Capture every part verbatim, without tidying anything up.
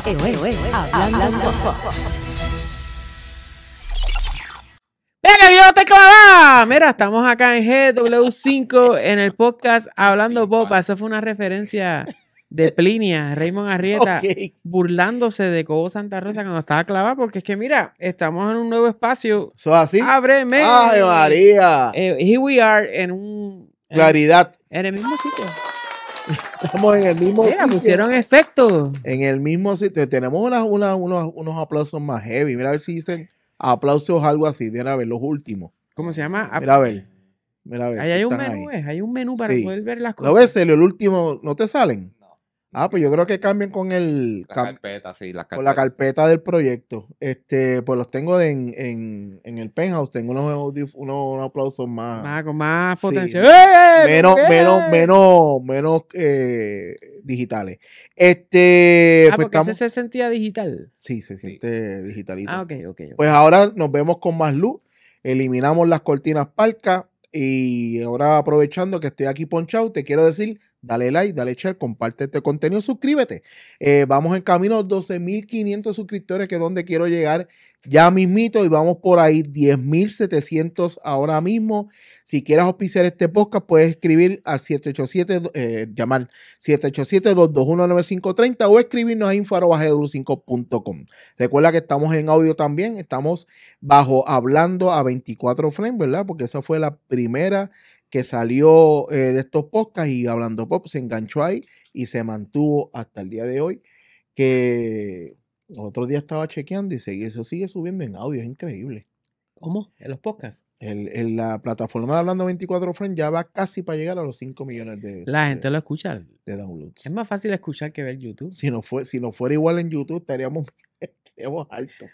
Esto es Hablando Pop. ¡Mira que yo te clavaba! Mira, estamos acá en G W cinco en el podcast Hablando Pop. Esa fue una referencia de Plinia, Raymond Arrieta, okay, burlándose de Cobo Santa Rosa cuando estaba clavada, porque es que mira, estamos en un nuevo espacio. ¿Eso así? ¡Ábreme! ¡Ay, María! Eh, here we are en un... En, Claridad. En el mismo sitio. Estamos en el mismo Mira, sitio. pusieron efectos. En el mismo sitio. Tenemos una, una, unos, unos aplausos más heavy. Mira a ver si dicen aplausos algo así. Mira a ver, los últimos. ¿Cómo se llama? Mira a ver. Mira a ver. Ahí si hay un están menú, ahí. es, hay un menú para Sí. poder ver las cosas. ¿Lo ves, Celio? El último, ¿no te salen? Ah, pues yo creo que cambian con el... La cam- carpeta, sí, la carpeta. Con la carpeta del proyecto. Este, pues los tengo de en, en, en el penthouse. Tengo unos, audif- unos, unos aplausos más... Más, con más Sí. potencia. ¡Eh! menos, ¿Por qué? menos, menos, menos eh, digitales. Este, Ah, pues porque estamos... ese se sentía digital. Sí, se siente digitalito. Ah, ok, ok. ok. Pues ahora nos vemos con más luz. Eliminamos las cortinas parcas. Y ahora aprovechando que estoy aquí ponchado, te quiero decir, dale like, dale share, comparte este contenido, suscríbete. Eh, vamos en camino a los doce mil quinientos suscriptores, que es donde quiero llegar ya mismito, y vamos por ahí diez mil setecientos ahora mismo. Si quieres auspiciar este podcast, puedes escribir al siete ocho siete, eh, llamar siete ocho siete, dos dos uno, nueve cinco tres cero o escribirnos a info arroba g w cinco punto com. Recuerda que estamos en audio también, estamos bajo Hablando a veinticuatro frames, ¿verdad? Porque esa fue la primera que salió eh, de estos podcasts, y Hablando Pop se enganchó ahí y se mantuvo hasta el día de hoy, que otro día estaba chequeando y sigue, eso sigue subiendo en audio, es increíble. ¿Cómo? ¿En los podcasts? El, el- la plataforma de Hablando veinticuatro frames ya va casi para llegar a los cinco millones de, La de- gente lo escucha. de downloads. Es más fácil escuchar que ver YouTube. Si no, fue, si no fuera igual en YouTube, estaríamos, estaríamos altos.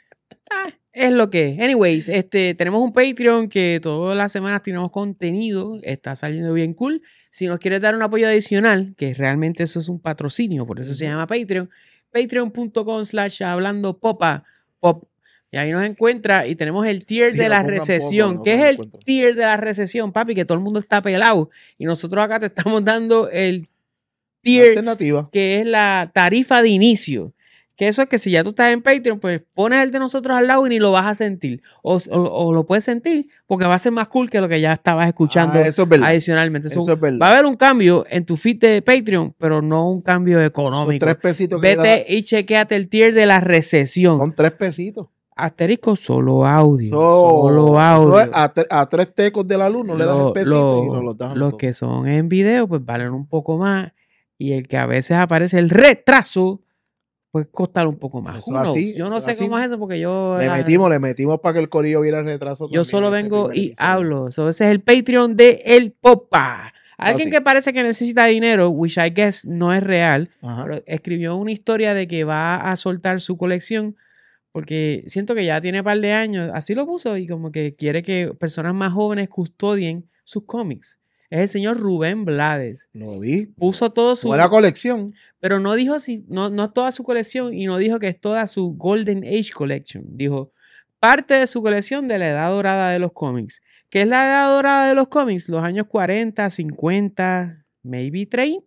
Es lo que es. Anyways, este, tenemos un Patreon que todas las semanas tenemos contenido. Está saliendo bien cool. Si nos quieres dar un apoyo adicional, que realmente eso es un patrocinio, por eso uh-huh. se llama Patreon, patreon.com slash hablando popa pop. Y ahí nos encuentra y tenemos el tier sí, de la recesión. Poco, ¿Qué no es el encuentro. tier de la recesión, papi? Que todo el mundo está pelado. Y nosotros acá te estamos dando el tier alternativa, que es la tarifa de inicio. Que eso es que si ya tú estás en Patreon, pues pones el de nosotros al lado y ni lo vas a sentir. O, o, o lo puedes sentir porque va a ser más cool que lo que ya estabas escuchando ah, eso es verdad. adicionalmente. Eso so, es verdad. Va a haber un cambio en tu feed de Patreon, pero no un cambio económico. Son tres pesitos. Vete da... y chequéate el tier de la recesión. Son tres pesitos. Asterisco solo audio. So, solo audio. Es a, tre a tres tecos de la luz no lo, le das el pesito lo, y nos los das a Los nosotros. Que son en video, pues valen un poco más. Y el que a veces aparece el retraso, puede costar un poco más. Eso así, yo no sé así. cómo es eso porque yo... Le la, metimos, le metimos para que el corillo viera el retraso. Yo solo vengo este y episodio. hablo. So, ese es el Patreon de El Popa. Alguien así. que parece que necesita dinero, which I guess no es real, Ajá. pero escribió una historia de que va a soltar su colección porque siento que ya tiene un par de años. Así lo puso y como que quiere que personas más jóvenes custodien sus cómics. Es el señor Rubén Blades. Lo vi. Puso todo su... Buena colección. Pero no dijo si... No, no toda su colección y no dijo que es toda su Golden Age Collection. Dijo parte de su colección de la edad dorada de los cómics. ¿Qué es la edad dorada de los cómics? Los años cuarenta, cincuenta, maybe treinta.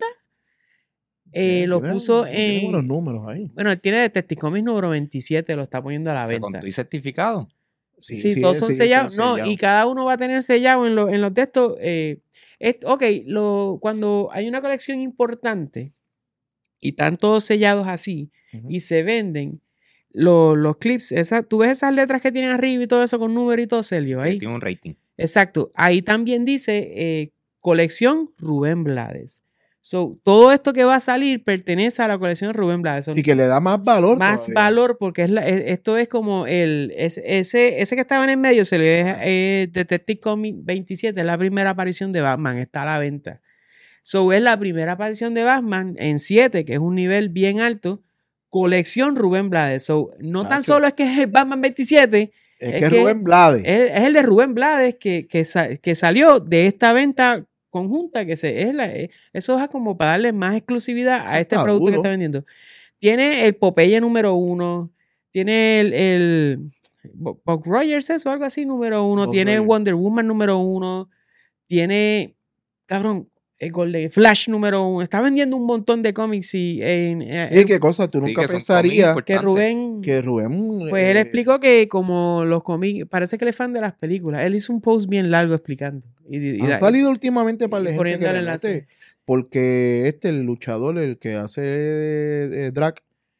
Eh, sí, lo tiene, puso tiene en... buenos números ahí. Bueno, él tiene Detective Comics número veintisiete. Lo está poniendo a la venta. ¿Con tu certificado? Sí, sí, sí todos son sí, sellados. Son no, sellados. Y cada uno va a tener sellado en, lo, en los de estos... Eh, Es, ok, lo, cuando hay una colección importante y están todos sellados así uh-huh. y se venden lo, los clips, esa, tú ves esas letras que tienen arriba y todo eso con número y todo, Celio, ahí. Tiene un rating. Exacto. Ahí también dice eh, colección Rubén Blades. So, todo esto que va a salir pertenece a la colección Rubén Blades. Y que le da más valor. Más todavía. valor porque es la, es, esto es como el es, ese, ese que estaba en el medio, se le ve eh, Detective Comics veintisiete, es la primera aparición de Batman, está a la venta. So, es la primera aparición de Batman en siete, que es un nivel bien alto. Colección Rubén Blades. So, no Tacho. tan solo es que es el Batman veintisiete. Es, es que es Rubén Blades. Es, es el de Rubén Blades que, que, que salió de esta venta conjunta, que se, es la, eso es como para darle más exclusividad a este está producto duro. que está vendiendo. Tiene el Popeye número uno, tiene el, el Buck Rogers, eso, algo así, número uno, Buck tiene Rogers. Wonder Woman número uno, tiene, cabrón, el Golden Flash número uno. Está vendiendo un montón de cómics y en, en- ¿Y qué cosa? Tú Sí, nunca que son pensarías cómics que Rubén... que Rubén... Pues él eh, explicó que como los cómics, parece que él es fan de las películas. Él hizo un post bien largo explicando. Y, y- y han da- salido últimamente para y la gente poniendo que el le enlace. mete, porque este, el luchador, el que hace eh, drag,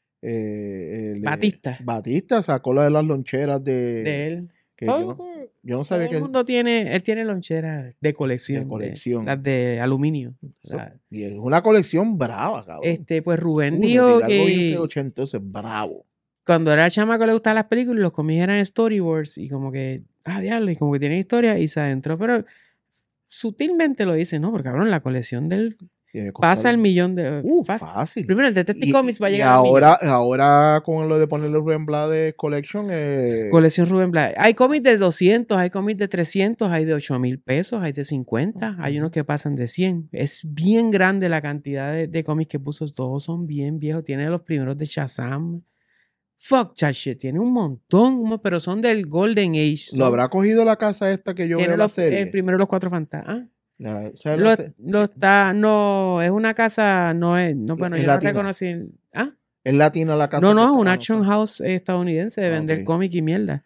eh, el, eh, Batista. Batista sacó la de las loncheras de, De él. que Todo, yo, no- yo no todo sabía el que mundo tiene, él tiene loncheras de colección. De colección. Las de aluminio. eso- La- y es una colección brava, cabrón. este, pues Rubén Uh, dijo retirar algo bien que ochentoso, bravo. cuando era chamaco le gustaban las películas y los cómics eran storyboards y como que, ah, diablo, y como que tiene historia y se adentró, pero sutilmente lo dice, no, porque cabrón, la colección del Tiene que costar pasa el un- millón de... Uh, fácil. fácil. Primero el Detective Y, Comics va a y llegar al millón. ahora, ahora con lo de ponerle Rubén Blades Collection, eh, Colección Rubén Blades. Hay cómics de doscientos, hay cómics de trescientos, hay de ocho mil pesos, hay de cincuenta, hay unos que pasan de cien. Es bien grande la cantidad de, de cómics que puso. Todos son bien viejos. Tiene los primeros de Shazam. Fuck that shit. Tiene un montón, un- pero son del Golden Age. lo Son- habrá cogido la casa esta que yo tiene veo la los, serie. eh, primero los cuatro fantasmas. La- o sea, Lo, la se- lo está, no, es una casa, no es, no, bueno, Es yo no latina. reconocí. ¿Ah? es latina la casa. No, no, que es está- una ah, action sé. house estadounidense de Ah, vender ok. cómic y mierda.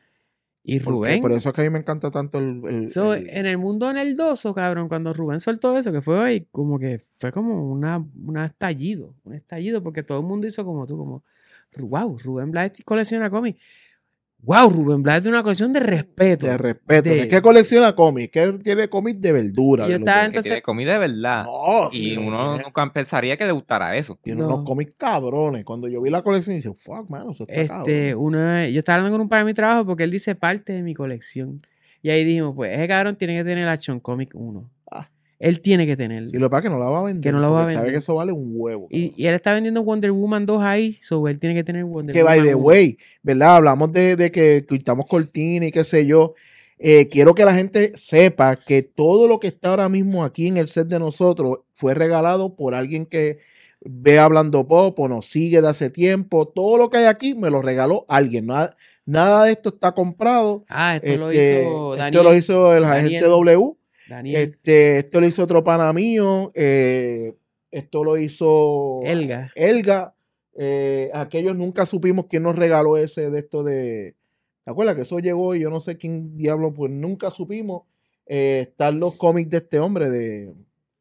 Y Porque Rubén. por eso es que a mí me encanta tanto el... el- So, el- en el mundo nerdoso, cabrón, cuando Rubén soltó eso, que fue hoy, como que fue como una, una estallido, un estallido, porque todo el mundo hizo como tú, como, wow, Rubén Blades colecciona cómics. Wow, Rubén Blades tiene una colección de respeto. de respeto. de- Es que colecciona cómics, que él tiene cómics de verdura. Y de yo los estaba de- Que entonces- tiene comida de verdad. No, y sí, uno tiene, nunca pensaría que le gustara eso. tiene No. unos cómics cabrones. Cuando yo vi la colección, dije, fuck, mano, eso está Este, cabrón. uno, yo estaba hablando con un par de mi trabajo porque él dice parte de mi colección. Y ahí dijimos, pues, ese cabrón tiene que tener el Action Comic uno. Ah. Él tiene que tenerlo. Y lo que pasa es que no la va a vender. Que no la va a porque Sabe vender. que eso vale un huevo. y, cabrón. y él está vendiendo Wonder Woman dos ahí, so él tiene que tener Wonder Que Woman by the uno. way, ¿verdad? Hablamos de, de que quitamos cortina y qué sé yo. Eh, quiero que la gente sepa que todo lo que está ahora mismo aquí en el set de nosotros fue regalado por alguien que ve Hablando Pop o nos sigue de hace tiempo. Todo lo que hay aquí me lo regaló alguien. Nada, nada de esto está comprado. Ah, esto lo Este, hizo Daniel. esto lo hizo el Daniel. agente W. Daniel. Este, esto lo hizo otro pana mío. eh, esto lo hizo Elga. Elga. eh, aquellos nunca supimos quién nos regaló ese de esto de. ¿Te acuerdas que eso llegó y yo no sé quién diablo? Pues nunca supimos. Eh, están los cómics de este hombre de.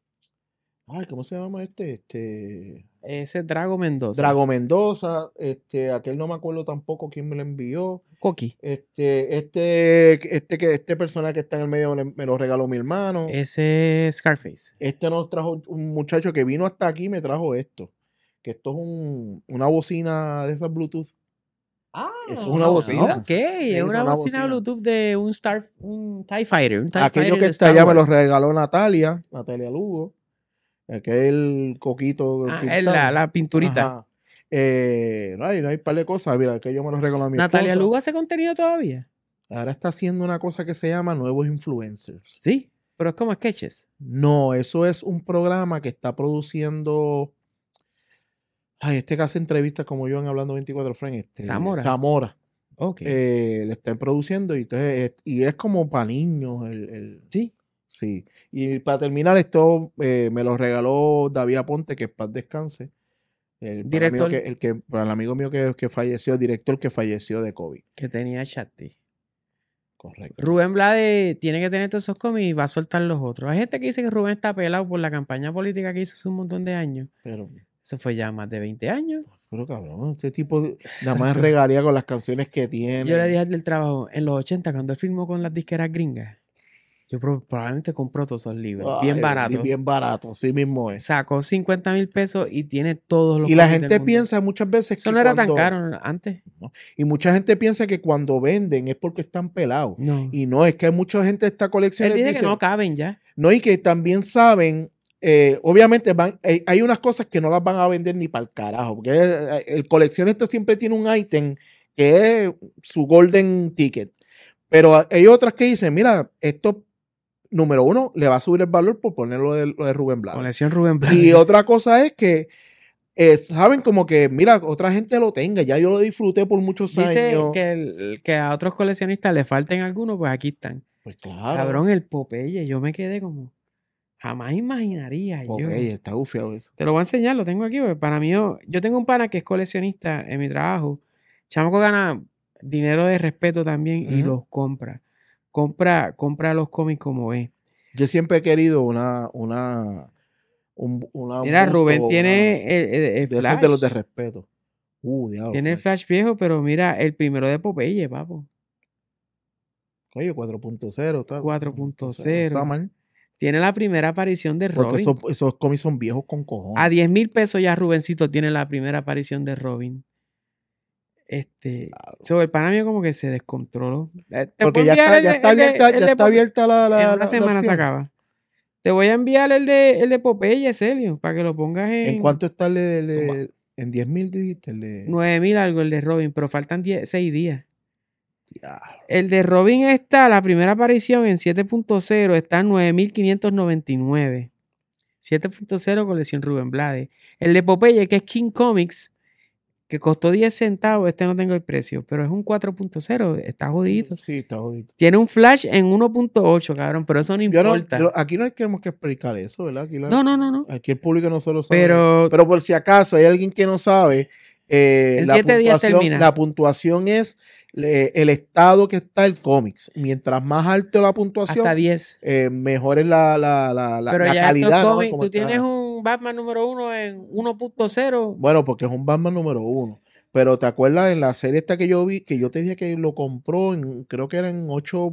Ay, ¿cómo se llama este? Este. Ese Drago Mendoza. Drago Mendoza. Este, aquel no me acuerdo tampoco quién me lo envió. Coqui. Este, este, este, que este personaje que está en el medio me, me lo regaló mi hermano. Ese es Scarface. Este nos trajo un muchacho que vino hasta aquí y me trajo esto. Que esto es un, una bocina de esas Bluetooth. Ah, Eso es una bocina. Ok, es es una, una bocina bocina. Bluetooth de un Star, un TIE Fighter. Un TIE Aquello Fighter que de está Star allá me lo Wars. regaló Natalia, Natalia Lugo. Aquel coquito. Ah, pintado. es la, la pinturita. Ajá. Eh, no, hay, no hay par de cosas. Mira, aquello me lo regaló a mi Natalia esposa. Lugo hace contenido todavía. Ahora está haciendo una cosa que se llama Nuevos Influencers. Sí, pero es como sketches. No, eso es un programa que está produciendo. Ay, este que hace entrevistas como yo en Hablando veinticuatro Friends. Este, Zamora. Zamora. Ok. Eh, le están produciendo y, entonces, es- y es como para niños. El, el- sí. sí. Y para terminar, esto eh, me lo regaló David Aponte, que en paz descanse. El, para el amigo Director. que, el que, para el amigo mío que, que falleció, el director que falleció de COVID. Que tenía Chatti. Correcto. Rubén Blades tiene que tener todos esos cómics y va a soltar los otros. Hay gente que dice que Rubén está pelado por la campaña política que hizo hace un montón de años. Pero, Eso fue ya más de veinte años. pero cabrón, ese tipo de- nada más regalía con las canciones que tiene. Yo le dije al del trabajo, en los ochenta, cuando él filmó con las disqueras gringas, yo pro- probablemente compró todos esos libros, Ay, bien baratos. Bien barato, así mismo es. Sacó cincuenta mil pesos y tiene todos los Y la cómics del gente mundo. piensa muchas veces Eso que no era tan cuando- caro antes. Y mucha gente piensa que cuando venden es porque están pelados. No. Y no, es que hay mucha gente de esta colección Él dice que no caben ya. no, y que también saben, eh, obviamente van, eh, hay unas cosas que no las van a vender ni para el carajo, porque eh, el coleccionista siempre tiene un ítem que es su golden ticket. Pero hay otras que dicen, mira, esto, número uno, le va a subir el valor por ponerlo de, lo de Rubén Blades. Colección Rubén Blades. Y otra cosa es que eh, saben como que, mira, otra gente lo tenga, ya yo lo disfruté por muchos Dice años. que, el- que a otros coleccionistas le falten algunos, pues aquí están. Pues claro. Cabrón, el Popeye, yo me quedé como, Jamás imaginaría yo. Ok, está gufiado eso. Te lo voy a enseñar, lo tengo aquí. Porque para mí, yo, yo tengo un pana que es coleccionista en mi trabajo. Chamaco gana dinero de respeto también y Ujú. los compra. Compra, compra los cómics como ve. Yo siempre he querido una, una, un, una Mira, busto, Rubén una- tiene el, el- el de esos Flash. de los de respeto. Uh, diablo. Tiene el Flash. Flash viejo, pero mira, el primero de Popeye, papo. Oye, cuatro punto cero. Está, cuatro punto no cero. está mal. Tiene la primera aparición de Porque Robin. esos, esos cómics son viejos con cojones. A diez mil pesos ya Rubencito tiene la primera aparición de Robin. Este, Claro. sobre el pana mío como que se descontroló. Eh, te Porque puedo ya enviar está, el ya de- está el de- abierta, el ya de está Pope- abierta la, la, En la- una la semana se opción. acaba. Te voy a enviar el de, el de Popeye, Celio, para que lo pongas en, ¿En cuánto está el de, el de- Zumba. en diez mil dijiste? El de... nueve mil algo el de Robin, pero faltan seis días. Diablo. El de Robin está, la primera aparición en siete punto cero está en nueve mil quinientos noventa y nueve. siete punto cero colección Rubén Blades. El de Popeye, que es King Comics, que costó diez centavos, este no tengo el precio, pero es un cuatro punto cero, está jodidito. Sí, está jodito. Tiene un flash en uno punto ocho, cabrón, pero eso no Yo no, importa. yo- aquí no hay que, tenemos que explicar eso, ¿verdad? Aquí, la- No, no, no, no. aquí el público no solo sabe. Pero Pero por si acaso hay alguien que no sabe, eh, En la, siete días puntuación, termina. la puntuación es eh, el estado que está el cómics. Mientras más alto la puntuación, hasta diez. eh, mejor es la, la, la, la- Pero la ya calidad. estos ¿no? cómics, Como tú está. tienes un Batman número uno en uno punto cero. Bueno, porque es un Batman número uno. Pero ¿te acuerdas en la serie esta que yo vi, que yo te dije que lo compró en, creo que era en ocho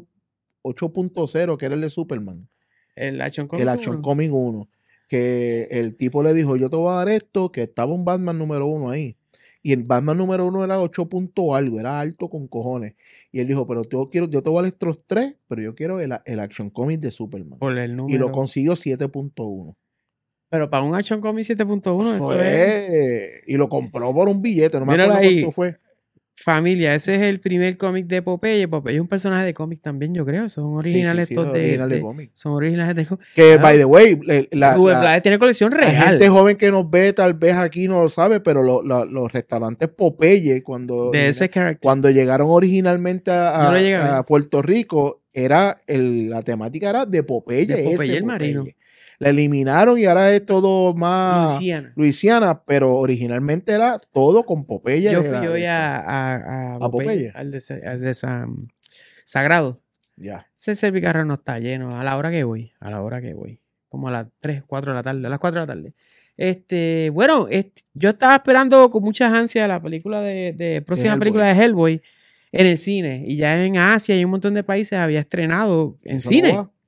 punto cero, que era el de Superman? El Action Comics El Action uno. Comic uno, que el tipo le dijo, yo te voy a dar esto, que estaba un Batman número uno ahí. Y el Batman número uno era ocho punto algo, era alto con cojones. Y él dijo, pero yo quiero, yo te voy a dar estos tres, pero yo quiero el, el Action Comic de Superman. Por el Y lo número. consiguió siete punto uno. Pero para un Action Comics siete punto uno, eso es. Fue, y lo compró por un billete, no me Míralo acuerdo ahí. cuánto fue. Familia, ese es el primer cómic de Popeye. Popeye es un personaje de cómic también, yo creo. Son originales Sí, sí, sí, estos son de, original de de- cómic. Son originales de cómic. Que, Ah, by the way, le- la, Rubén la- Blades tiene colección la real. gente joven que nos ve tal vez aquí no lo sabe, pero lo- lo- los restaurantes Popeye, cuando, De ese character. cuando llegaron originalmente a, Yo no a- llegué a ver. a Puerto Rico, era el- la temática era de Popeye. De Popeye ese el marino. La eliminaron y ahora es todo más Luisiana. Luisiana, pero originalmente era todo con Popeye. Yo de fui la- hoy de- a, a, a, ¿A Popeye? Popeye, al de, Sa- al de San Sagrado. Ya. Ese servicarro no está lleno a la hora que voy, a la hora que voy. Como a las tres, cuatro de la tarde, a las cuatro de la tarde. Este, bueno, este, yo estaba esperando con muchas ansias la película de, de próxima Hellboy. película de Hellboy en el cine. Y ya en Asia y un montón de países había estrenado en ¿Eso cine. no va?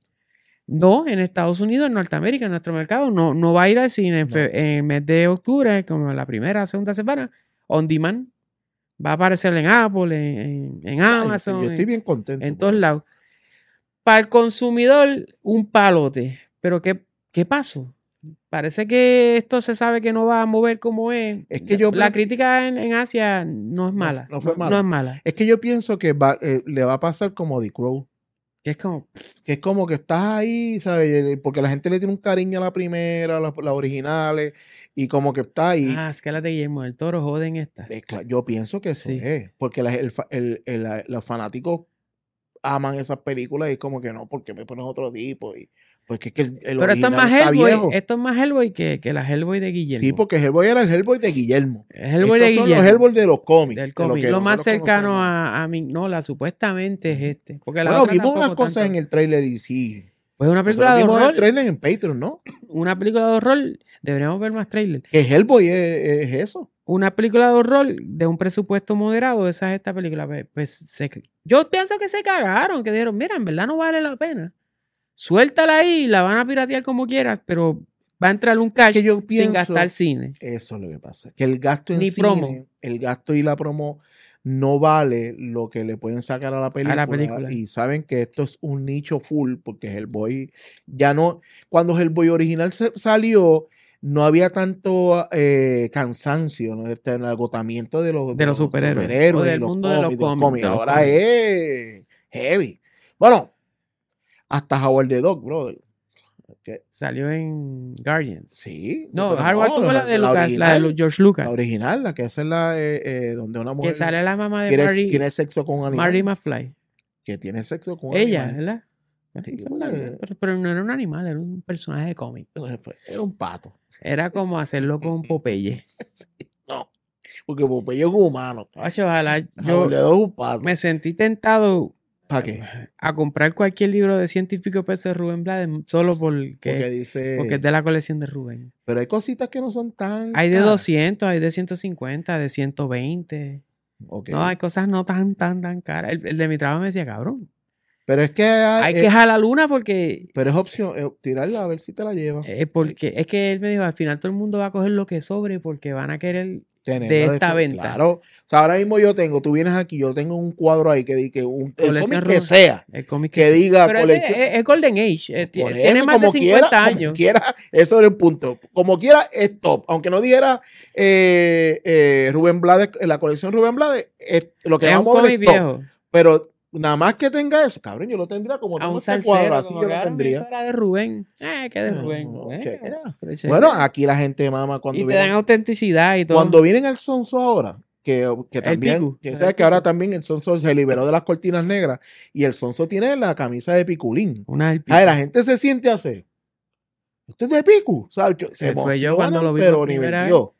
No, en Estados Unidos, en Norteamérica, en nuestro mercado, no, no va a ir al cine en, No. fe- en el mes de octubre, como la primera o segunda semana, on demand. Va a aparecer en Apple, en, en- en Ay, Amazon, yo estoy en, bien contento. en por todos eso. lados. Para el consumidor, un palote. Pero ¿qué, qué pasó? Parece que esto se sabe que no va a mover como es. Es que yo La creo- crítica en, en Asia no es mala. no fue mala. No es mala. Es que yo pienso que va- eh, le va a pasar como The Crow. Es como, Que es como que estás ahí, ¿sabes? Porque la gente le tiene un cariño a la primera, a las, las originales, y como que está ahí. ah, es que la de Guillermo del Toro joden esta. Eh, cla- Yo pienso que eso Sí. es. Porque la- el fa- el- el- la- los fanáticos aman esas películas y es como que no, porque me pones otro tipo. Y, porque es que el, el Pero esto es original más está Hellboy, viejo. esto es más Hellboy que, que la Hellboy de Guillermo. Sí, porque Hellboy era el Hellboy de Guillermo. Es Hellboy de Estos son Guillermo. los Hellboy de los cómics. Del de cómic. que Lo más nosotros cercano conocemos. a, a Mignola supuestamente es este. Porque la Bueno, otra vimos tampoco unas cosas tanto. en el trailer y sí. Pues una película Nosotros de vimos el horror. trailer en Patreon, ¿no? Una película de horror. Deberíamos ver más trailers. Que Hellboy es, es eso. Una película de horror de un presupuesto moderado. Esa es esta película. Pues, pues, se- yo pienso que se cagaron. Que dijeron, mira, en verdad no vale la pena. Suéltala ahí. La van a piratear como quieras. Pero va a entrar un cash Que yo sin pienso- gastar cine. Eso es lo que pasa. Que el gasto en Ni cine, promo. el gasto y la promo no vale lo que le pueden sacar a la película. película. Y saben que esto es un nicho full porque Hellboy ya no... Cuando Hellboy original se- salió, no había tanto eh, cansancio, ¿no? Este, el agotamiento de los, De los superhéroes. O y del los mundo de los cómics, de los Ahora cómics. es heavy. Bueno, hasta Howard the Dog, brother. Que- Salió en Guardians. Sí. No, pero Howard tuvo la de Lucas, la de original. Lu- George Lucas. La original, la que hace la eh, eh, donde una mujer Que sale la mamá de quiere, Mary, tiene sexo con un animal. Mary McFly. Que tiene sexo con un Ella, animal. ¿verdad? Pero, pero no era un animal, era un personaje de cómic. Era un pato. Era como hacerlo con Popeye. No, porque Popeye es un humano. Ocho, ojalá yo Yo es un pato. me sentí tentado ¿Para qué? a comprar cualquier libro de ciento y pico pesos de Rubén Blades solo porque, Porque dice. porque es de la colección de Rubén. Pero hay cositas que no son tan. Hay de caras. doscientos, hay de ciento cincuenta, de ciento veinte. Ok. No, hay cosas no tan, tan, tan caras. El, el de mi trabajo me decía, cabrón, Pero es que hay, hay eh, que jalar la luna porque, pero es opción, eh, tirarla a ver si te la llevas. eh, porque es que él me dijo, al final todo el mundo va a coger lo que sobre porque van a querer Tenerla de esta después. venta. Claro. O sea, ahora mismo yo tengo, tú vienes aquí, yo tengo un cuadro ahí que diga un el Colección cómic que Rubén. sea, el cómic que sí. diga Pero es, de- colección. es- es Golden Age, eh, Por tiene eso, más de como cincuenta quiera, años. Como quiera, eso era el punto. Como quiera, es top. Aunque no dijera eh, eh, Rubén Blades, la colección Rubén Blades, es, lo que Es un vamos a ver cómic es top. viejo. Pero nada más que tenga eso, cabrón, yo lo tendría como A tengo un este cuadro, salsero, así como yo que, lo "Ah, tendría. eso era de Rubén. Eh, ¿qué de Ah, Rubén? ok. Bueno, pero chévere. Bueno, aquí la gente mama cuando y te vienen, dan autenticidad y todo. cuando vienen al Sonso ahora, que, que El también, Picu, que el sabes que ahora Picu. también el Sonso se liberó de las cortinas negras y el Sonso tiene la camisa de piculín. Una del Ay, la Picu. gente se siente así. Esto es de Picu, ¿sabes? Yo- Se fue yo cuando emocionan, lo vi pero por ni primera vendió.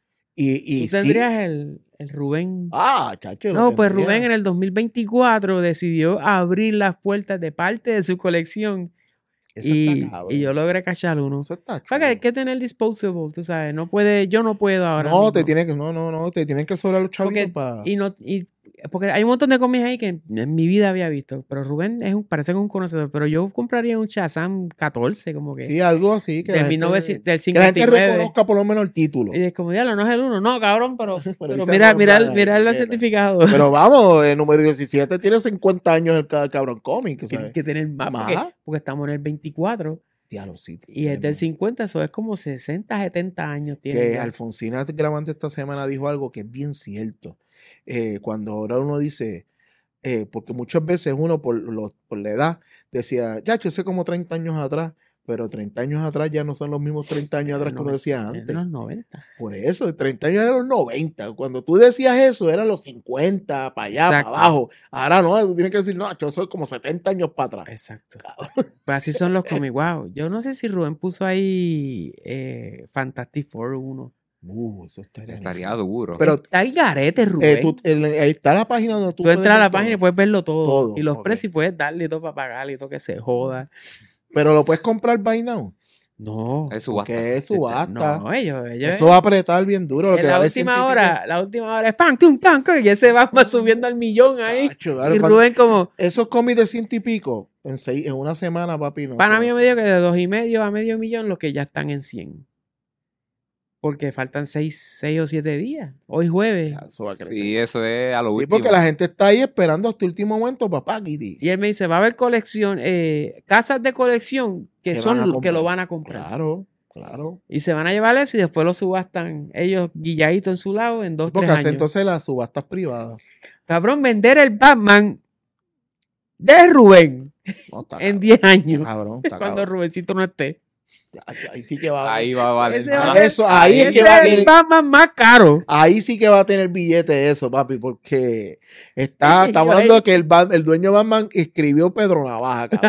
Y, y Tú sí. tendrías el, el Rubén. Ah, chacho. lo No, pues tendría. Rubén en el dos mil veinticuatro decidió abrir las puertas de parte de su colección Eso y, está cabrón. y yo logré cachar uno. Eso está Porque hay chulo. que tener disposable, tú sabes. No puede, yo no puedo ahora No, mismo. te tienen que, no, no, no, te tienen que sobrar los chavitos Porque, para. y no, y, porque hay un montón de cómics ahí que en mi vida había visto. Pero Rubén es un, parece que es un conocedor. Pero yo compraría un Shazam catorce, como que. Sí, algo así. Que la del, gente- mil novecientos, del que la gente cincuenta y nueve. reconozca por lo menos el título. Y es como, diablo, no es el uno. No, cabrón, pero, pero dice mira, Rubén mira, el- Blades, mira el puñeta. certificado. Pero vamos, el número diecisiete tiene cincuenta años el ca- cabrón cómic, que, ¿sabes? que tener más, Más. Porque, porque estamos en el veinticuatro Diablo, sí, y es del tiene- cincuenta, eso es como sesenta, setenta años tiene. Que ya. Alfonsina grabando esta semana dijo algo que es bien cierto. Eh, cuando ahora uno dice, eh, porque muchas veces uno por, lo- por la edad decía, ya, yo sé como treinta años atrás, pero treinta años atrás ya no son los mismos treinta años atrás que uno decía Es de antes. los noventa. Por eso, treinta años eran los noventa. Cuando tú decías eso, eran los cincuenta, para allá, Exacto. para abajo. Ahora no, tú tienes que decir, no, yo soy como setenta años para atrás. Exacto. Pues así son los cómics. Wow. Yo no sé si Rubén puso ahí eh, Fantastic Four uno. Uh, eso estaría Estaría nítido. duro. Pero Está el garete, Rubén. eh, tú- el- ahí está la página donde tú, tú puedes entras a ver la página y todo. puedes verlo todo. Todo, Y los ok. precios y puedes darle y todo para pagar y todo que se joda. Pero lo puedes comprar by now. No. Es subasta. Que es subasta. No, ellos, ellos. Eso va a apretar bien duro. Lo en que la vale última ciento y hora, la última hora es pan, tum, pan, y ese va más subiendo al millón pico. ahí. Tacho, claro, Y cuando- Rubén como, esos cómics de ciento y pico, en, seis, en una semana, papi, no. para se mí me hace. dijo que de dos y medio a medio millón los que ya están en cien. Porque faltan seis, seis o siete días. Hoy jueves. Ya, eso va a crecer. Sí, eso es a lo Sí, último. porque la gente está ahí esperando hasta el último momento, papá, Kitty. Y él me dice, va a haber colección, eh, casas de colección que Que son van a los que comprar. lo van a comprar. Claro, claro. Y se van a llevar eso y después lo subastan ellos guilladitos en su lado en dos, Porque tres hace años. entonces las subastas privadas. Cabrón, vender el Batman de Rubén No, está en cabrón. diez años. Cabrón, está Cuando cabrón. Rubéncito no esté. Ya, ahí sí que va a Ahí va a valer Ese va a más. ser- Eso, ahí es Ese que va a es el tener, Batman más caro. ahí sí que va a tener billete eso, papi, porque está, Sí, estamos yo hablando ahí- de que el, Bat- el dueño de Batman escribió Pedro Navaja, cabrón.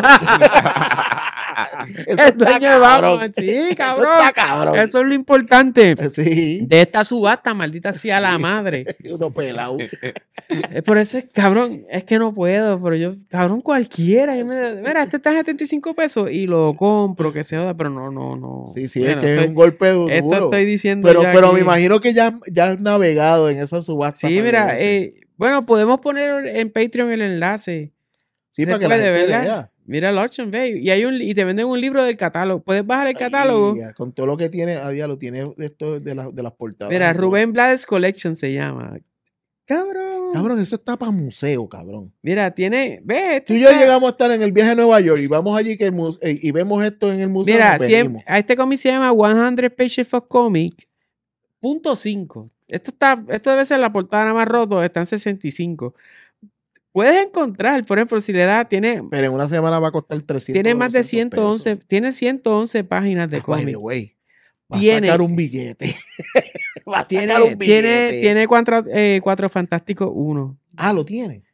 Eso El está dueño de cabrón. Batman. Sí, Eso cabrón. está cabrón. Eso es lo importante Sí. de esta subasta, maldita sea la madre. Uno pelado. Eh, Por eso es, cabrón, es que no puedo, pero yo, cabrón, cualquiera. Yo me, mira, este está en setenta y cinco pesos y lo compro, que se joda, pero no, no, no. Sí, sí, Bueno, es que estoy- es un golpe duro. Esto estoy diciendo. Pero, ya pero aquí. me imagino que ya, ya has navegado en esa subasta. Sí, para mira, ver eso. eh, bueno, podemos poner en Patreon el enlace. sí, se para que la puede, gente ¿verdad? vea. Mira el auction, ve. Y hay un y te venden un libro del catálogo. Puedes bajar el catálogo. Ay, con todo lo que tiene, a diablo, tiene esto de, la- de las portadas. Mira, y todo. Rubén Blades Collection se llama. Cabrón. Cabrón, eso está para museo, cabrón. Mira, tiene. Ve, este Tú y yo está- llegamos a estar en el viaje a Nueva York y vamos allí que el muse- eh, y vemos esto en el museo. Mira, nos cien venimos. a este cómic se llama cien Pages of Comic. Punto cinco. Esto está, esto debe ser la portada nada más roto, está en sesenta y cinco. Puedes encontrar, por ejemplo, si le das, tiene, Pero en una semana va a costar trescientos. tiene más de doscientos ciento once, pesos. tiene ciento once páginas de Ah, by the cómic. way, va Tiene- a sacar un billete. va a Tiene, sacar un tiene, billete. tiene cuatro, eh, cuatro Fantásticos uno. Ah, lo tiene.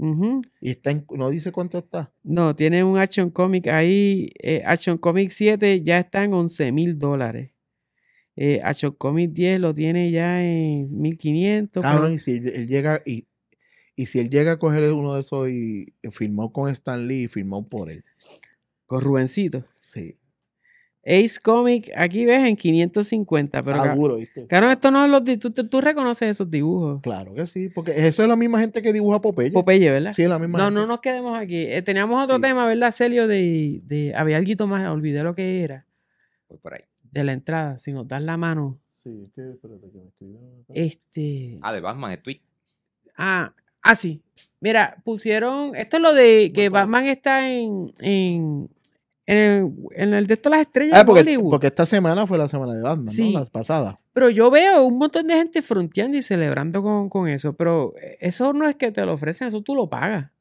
Ujú. Y está en- no dice cuánto está. No, tiene un Action Comic ahí. eh, Action Comic siete ya está en once mil dólares. Eh, Action Comic diez lo tiene ya en mil quinientos. Cabrón, pero y si él, él llega y, y si él llega a coger uno de esos y, y firmó con Stan Lee y firmó por él. con Rubencito. Sí. Ace Comic, aquí ves en quinientos cincuenta. Pero Está ca- duro, ¿viste? cabrón, esto no es los di- tú, tú, tú reconoces esos dibujos. Claro que sí, porque eso es la misma gente que dibuja Popeye. Popeye, ¿verdad? Sí, es la misma No, gente. no nos quedemos aquí. Eh, teníamos otro Sí. tema, ¿verdad, Celio? De, de, había algo más, olvidé lo que era. Voy por ahí. De la entrada, si nos das la mano. Sí, es que, espérate, que me estoy viendo acá. Este. Ah, de Batman, el tweet. Ah, ah, sí. Mira, pusieron. Esto es lo de que Bueno. Batman está en. en en el, en el de todas las estrellas Ah, de porque, Hollywood. porque esta semana fue la semana de Batman, Sí. ¿no? La pasada. Pero yo veo un montón de gente fronteando y celebrando con, con eso. Pero eso no es que te lo ofrecen, eso tú lo pagas.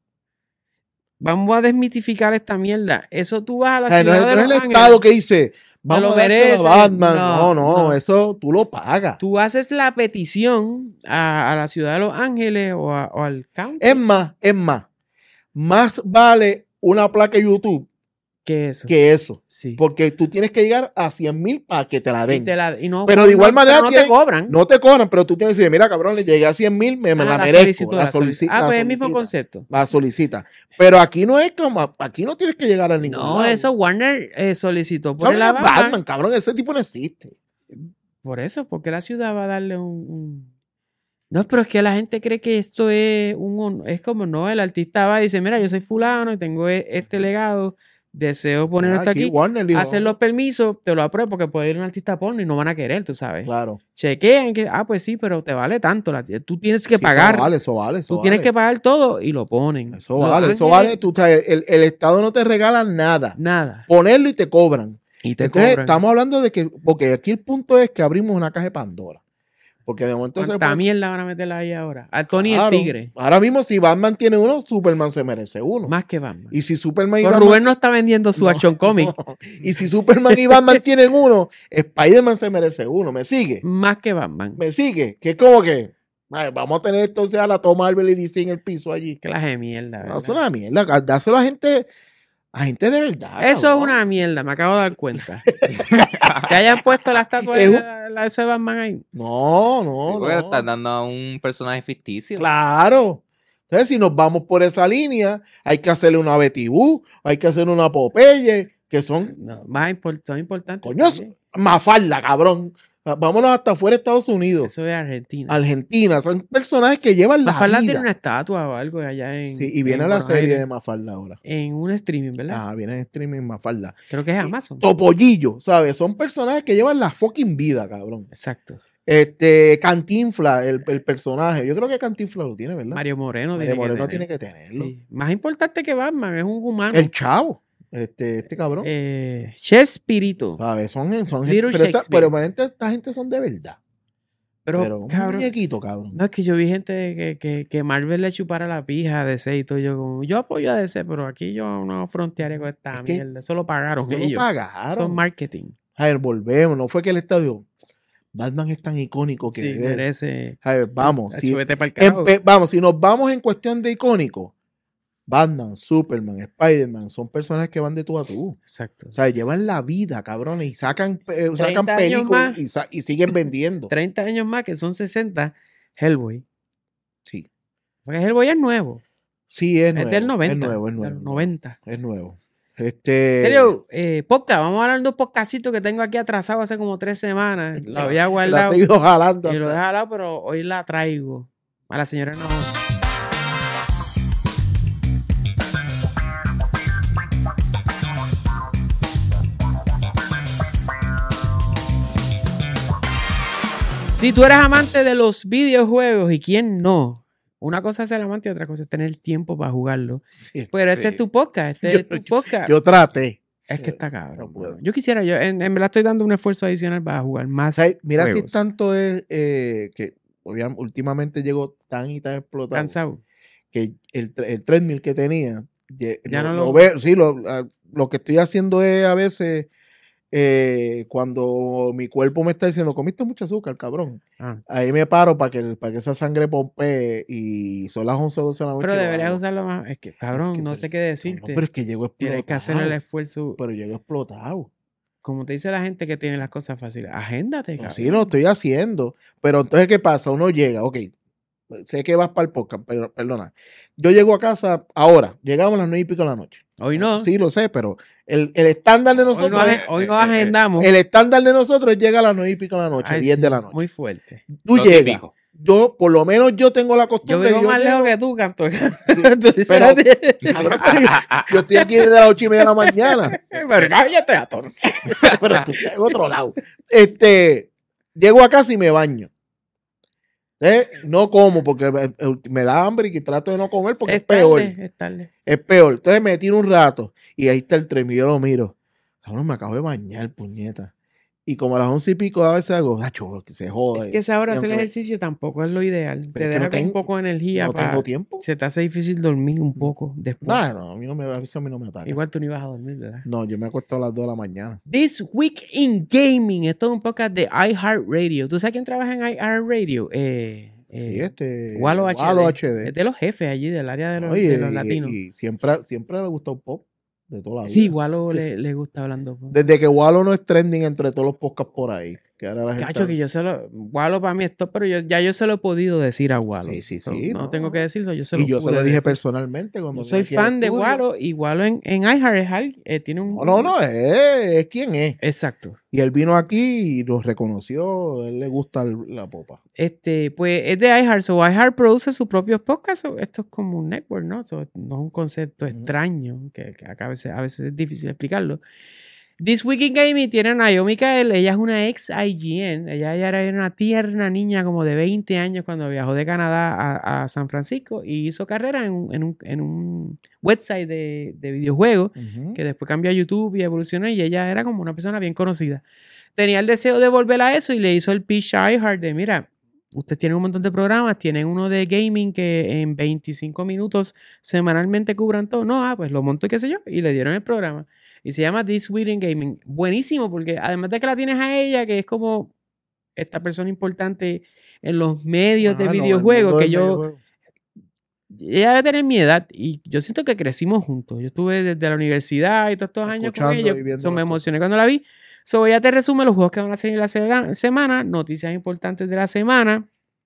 Vamos a desmitificar esta mierda. Eso tú vas a la O sea, no ciudad es, de no es Los el Ángeles. Estado que dice, vamos lo a dárselo mereces. a Batman. No, No, no, no. eso tú lo pagas. Tú haces la petición a, a la ciudad de Los Ángeles o, a- o al county. Es más, es más, más vale una placa de YouTube que eso. que eso. Sí. Porque tú tienes que llegar a cien mil para que te la Y den. te la- y no- Pero de igual no- manera pero no te tiene- cobran. No te cobran, pero tú tienes que decir, mira, cabrón, le llegué a cien mil, me, me Ah, la, la merezco. solicitud, La la solicitud. solici- Ah, la pues es el mismo solicita. concepto. La solicita. Pero aquí no es como, aquí no tienes que llegar a ningún No, lado. eso Warner eh, solicitó por ¿Sabes el qué es Batman. Batman, cabrón, ese tipo no existe. Por eso, porque la ciudad va a darle un, un- No, pero es que la gente cree que esto es un... hon- Es como, no, el artista va y dice, mira, yo soy fulano y tengo e- este legado, deseo poner Ah, esto aquí, Warner dijo, hacen los permisos, te lo apruebo porque puede ir un artista porno y no van a querer, tú sabes. Claro. Chequean que, ah, pues sí, pero te vale tanto, la- tú tienes que Sí, pagar, Eso vale, eso vale. Eso tú tienes vale. que pagar todo y lo ponen. Eso Los vale, eso Ángeles, vale. Tú sabes, el, el Estado no te regala nada. Nada. Ponerlo y te cobran. Y te Entonces, cobran. estamos hablando de que, porque aquí el punto es que abrimos una caja de Pandora. Porque de momento se ¿Cuánta puede- mierda van a meterla ahí ahora? Al Tony Claro. el Tigre. Ahora mismo, si Batman tiene uno, Superman se merece uno. Más que Batman. Y si Superman y Pero Batman, Rubén no está vendiendo su No, Action Comic. no. Y si Superman y Batman tienen uno, Spider-Man se merece uno. ¿Me sigue? Más que Batman. ¿Me sigue? Que es como que ay, vamos a tener entonces a la Tom Marvel y D C en el piso allí. Clase de mierda. No, ¿verdad? eso es una mierda. Dáselo a gente, a gente de verdad. Eso es cabrón. una mierda, me acabo de dar cuenta. Que hayan puesto la estatua Es de un- la, la de ese Batman ahí. No, no, Porque le no. estás dando a un personaje ficticio. Claro. Entonces, si nos vamos por esa línea, hay que hacerle una Betty Boo, hay que hacerle una Popeye, que son, No, más import- son importantes. coño, también. Mafalda, cabrón. Vámonos hasta afuera de Estados Unidos. Eso es Argentina. Argentina, son personajes que llevan la Mafalda tiene vida. una estatua o algo allá en. Sí, y viene en la Buenos serie Aires, de Mafalda ahora. En un streaming, ¿verdad? Ah, viene en streaming Mafalda. Creo que es Amazon. Topollillo, ¿sabes? Son personajes que llevan la fucking vida, cabrón. Exacto. Este, Cantinfla, el, el personaje. Yo creo que Cantinfla lo tiene, ¿verdad? Mario Moreno Mario tiene Moreno que tener. tiene que tenerlo. Sí. Más importante que Batman, es un humano. El chavo, este, este cabrón. Eh, Chespirito. ¿Sabes? Son, son Little gente, pero, esta, Shakespeare. pero esta, esta gente son de verdad. Pero, Pero, un cabrón, muñequito, cabrón. no es que yo vi gente que, que, que Marvel le chupara la pija a D C y todo. Yo, como, yo apoyo a D C, pero aquí yo no frontearé con esta Es que mierda. Eso lo pagaron Eso lo ellos. pagaron. Son marketing. A ver, volvemos. No fue que el estadio. Batman es tan icónico que. Sí, debe- merece. A ver, vamos. Hacho, Si, vete pa'l carajo. empe- vamos, si nos vamos en cuestión de icónico, Batman, Superman, Spider-Man son personas que van de tú a tú. Exacto. O sea, llevan la vida, cabrones, y sacan, eh, sacan treinta años películas más. y, sa- y siguen vendiendo. treinta años más, que son sesenta, Hellboy. Sí. Porque Hellboy es nuevo. Sí, es Es, nuevo. del noventa. Es nuevo, es de nuevo. los noventa. Es nuevo. Este. En serio, eh, podcast, vamos a hablar de un podcastito que tengo aquí atrasado hace como tres semanas. Lo había La ha guardado. seguido jalando. Y lo he hasta- jalado, pero hoy la traigo. A la señora no. Si tú eres amante de los videojuegos, ¿y quién no? Una cosa es ser amante y otra cosa es tener tiempo para jugarlo. Sí. Pero este Sí. es tu podcast, este Yo- es tu podcast. Yo traté. es que está cabrón. No puedo. mano. Yo quisiera, yo en, en verdad estoy dando un esfuerzo adicional para jugar más. O sea, mira si juegos. tanto es eh, que obviamente, últimamente llegó tan y tan explotado Cansado. que el, tre- el treadmill que tenía, ye- Ya lo, no lo lo- ve- sí, lo, a- lo que estoy haciendo es a veces eh, cuando mi cuerpo me está diciendo, comiste mucho azúcar, cabrón. Ah. Ahí me paro para que, para que esa sangre pompee y son las once o doce de la noche. Pero y lo deberías hago. usarlo más. Es que, cabrón, Es que, no pero sé es- qué decirte. cabrón, pero es que llego explotado. Tienes que hacer el esfuerzo. Pero llego explotado. Como te dice la gente que tiene las cosas fáciles, agéndate, No, cabrón. sí, lo estoy haciendo. Pero entonces, ¿qué pasa? Uno llega, ok, sé que vas para el podcast, pero perdona. Yo llego a casa ahora, llegamos a las nueve y pico de la noche. Hoy no. Sí, lo sé, pero el, el estándar de Hoy nosotros, no, es- ag- hoy no agendamos. el estándar de nosotros llega a las nueve y pico de la noche, Ay, diez sí, de la noche. Muy fuerte. Tú Lo llegas. típico. Yo, por lo menos yo tengo la Yo costumbre. vivo que más lejos llego- que tú, canto. pero- Cabrón, pero yo, yo estoy aquí desde las ocho y media de la mañana. Pero cállate, ator. Pero tú estás en otro lado. Este, llego a casa y me baño. Eh, No como porque me, me da hambre y que trato de no comer porque es, Es peor. tarde, es tarde. Es peor. Entonces me tiro un rato y ahí está el tren y yo lo miro. Cabrón, me acabo de bañar, puñeta. Y como a las once y pico a veces hago, gacho, que se joda. Es que esa hora hacer Siempre- ejercicio tampoco es lo ideal. Pero Te es que deja no con un tengo- poco de energía No para... tengo tiempo. Se te hace difícil dormir un poco después. No, no, a mí no me, a veces a mí no me ataca. Igual tú no ibas a dormir, ¿verdad? No, yo me acuesto a las dos de la mañana. This Week in Gaming. Esto es un podcast de iHeartRadio. ¿Tú sabes quién trabaja en iHeartRadio? Eh, eh, Sí, este. Walo H D. Walo H D. Es de los jefes allí, del área de los, Oye, de los y- latinos. y, siempre, siempre le gusta un pop de toda la vida. Sí, Walo le, le gusta hablando. Desde que Walo no es trending entre todos los podcasts por ahí. Que ahora la gente Cacho, que yo se lo... Walo para mí es top, pero yo, ya yo se lo he podido decir a Walo. Sí, sí, So, sí, No, no. tengo que decirlo, yo se lo Y yo se pude lo dije decir. personalmente cuando Yo soy vine aquí al fan de estudio. Walo y Walo en, en iHeart es al- eh, tiene un... No, no, no, es, es quien es. Exacto. Y él vino aquí y nos reconoció. A él le gusta el- la popa. Este, pues es de iHeart. So iHeart produce sus propios podcasts. So, esto es como un network, ¿no? So, no es un concepto Ujú. extraño que, que acá a, veces, a veces es difícil explicarlo. This Week in Gaming tiene a Naomi Kael. Ella es una ex I G N. Ella, ella era una tierna niña como de veinte años cuando viajó de Canadá a, a San Francisco y hizo carrera en un, en un, en un website de, de videojuegos Ujú. que después cambió a YouTube y evolucionó y ella era como una persona bien conocida. Tenía el deseo de volver a eso y le hizo el pitch a iHeart de, mira, ustedes tienen un montón de programas, tienen uno de gaming que en veinticinco minutos semanalmente cubran todo. No, ah, pues lo monto y qué sé yo, y le dieron el programa. Y se llama This Week in Gaming. Buenísimo, porque además de que la tienes a ella, que es como esta persona importante en los medios Ajá, de no, el videojuegos, mundo que del yo... videojuego. Ella debe tener mi edad y yo siento que crecimos juntos. Yo estuve desde la universidad y todos estos años con Escuchando ella. y viendo So, me las cosas. emocioné cuando la vi. So, ella te resume los juegos que van a salir la se- semana, noticias importantes de la semana.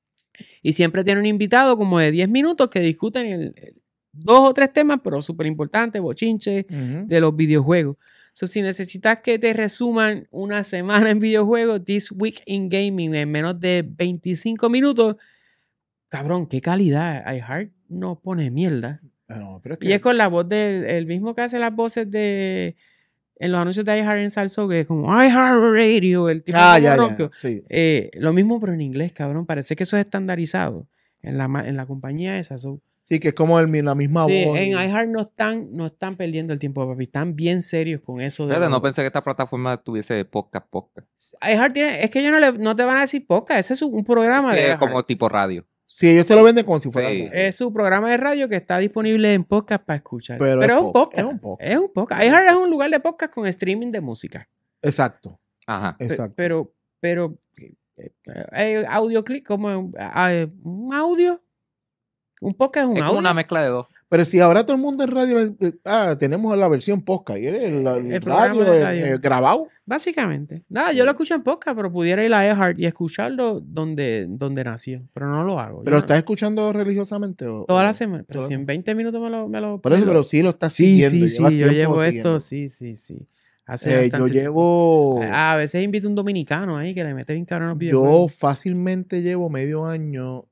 Y siempre tiene un invitado como de diez minutos que discuten el- el- dos o tres temas, pero súper importantes, bochinches Ujú. de los videojuegos. So, si necesitas que te resuman una semana en videojuegos, This Week in Gaming en menos de veinticinco minutos, cabrón, qué calidad. iHeart no pone mierda. Ah, no, pero es Y que- es con la voz del el mismo que hace las voces de en los anuncios de iHeart en Salso, que es como iHeart Radio, el tipo Ah, como ya, ronco. ya. Sí. Eh, lo mismo, pero en inglés, cabrón. Parece que eso es estandarizado en la, ma- en la compañía esa. So, Sí, que es como el, mi- la misma sí, voz. en y- iHeart no están, no están perdiendo el tiempo, papi. Están bien serios con eso. De Fíjate, no los- pensé que esta plataforma tuviese podcast, podcast. iHeart tiene, es que ellos no, le- no te van a decir podcast. Ese es un un programa Sí, de es iHeart. como tipo radio. Sí, ellos te lo venden como si fuera. Sí. radio. Es su programa de radio que está disponible en podcast para escuchar. Pero Pero, es es, un po- podcast. es un podcast. Es un podcast. iHeart es un lugar de podcast con streaming de música. Exacto, Ajá. Pe- exacto. Pero, pero, eh, eh, audio clip, como ah, eh, un audio. Un podcast es un Es como audio. una mezcla de dos. Pero si ahora todo el mundo en radio, eh, ah, tenemos la versión podcast y el, el- el El programa radio, de eh, radio. eh, grabado. Básicamente. Nada, yo lo escucho en podcast, pero pudiera ir a iHeart y escucharlo donde, donde nació. Pero no lo hago. Yo ¿Pero no- estás escuchando religiosamente? O, Toda o- la semana. Pero toda si la- en veinte minutos me lo. Me lo Por eso, me lo- pero sí lo estás sí, siguiendo. sí, llevas sí. Yo tiempo llevo siguiendo. esto. Sí, sí, sí. Hace Eh, yo bastante tiempo. llevo. A veces invito a un dominicano ahí que le mete bien cabrón a los Yo videojuegos. fácilmente llevo medio año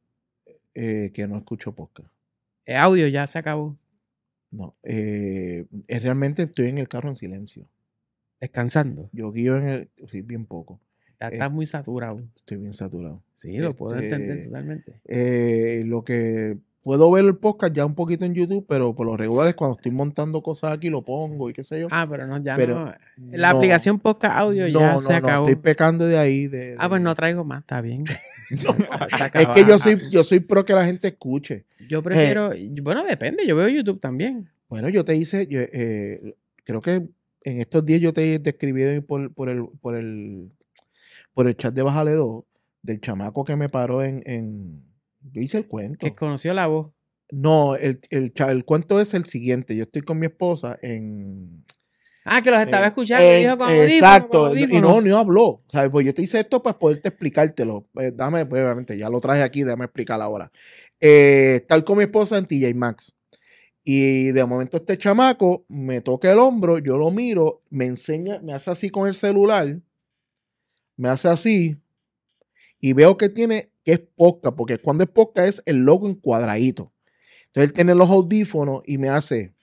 eh, que no escucho podcast. El audio ya se acabó. No, eh, es realmente estoy en el carro en silencio. Descansando. Yo guío en el, sí, bien poco. Ya Eh, estás muy saturado. Estoy bien saturado. Sí, lo puedo este, entender totalmente. Eh, lo que puedo ver el podcast ya un poquito en YouTube, pero por lo regular es cuando estoy montando cosas aquí, lo pongo y qué sé yo. Ah, pero no, ya pero no. La no, aplicación podcast audio no, ya no, se no, acabó. estoy pecando de ahí. De, Ah, pues de- no traigo más, está bien. Se Es acabó. que yo soy, yo soy pro que la gente escuche. Yo prefiero. Bueno, depende, yo veo YouTube también. Bueno, yo te hice, yo, eh, creo que en estos días yo te, te escribí por, por, el, por, el, por el chat de Bájale dos del chamaco que me paró en... en yo hice el cuento. Que conoció la voz. No, el, el, cha- el cuento es el siguiente. Yo estoy con mi esposa en... Ah, que los estaba Eh, escuchando. eh, dijo con audífono, exacto, con y audífono. no, no habló. ¿Sabes? Pues yo te hice esto para poderte explicártelo. Eh, dame, pues, obviamente, ya lo traje aquí, déjame explicar ahora. Eh, estar con mi esposa en T J Maxx. Y de momento este chamaco me toca el hombro, yo lo miro, me enseña, me hace así con el celular, me hace así, y veo que tiene, que es podcast, porque cuando es podcast es el logo en cuadradito. Entonces él tiene los audífonos y me hace.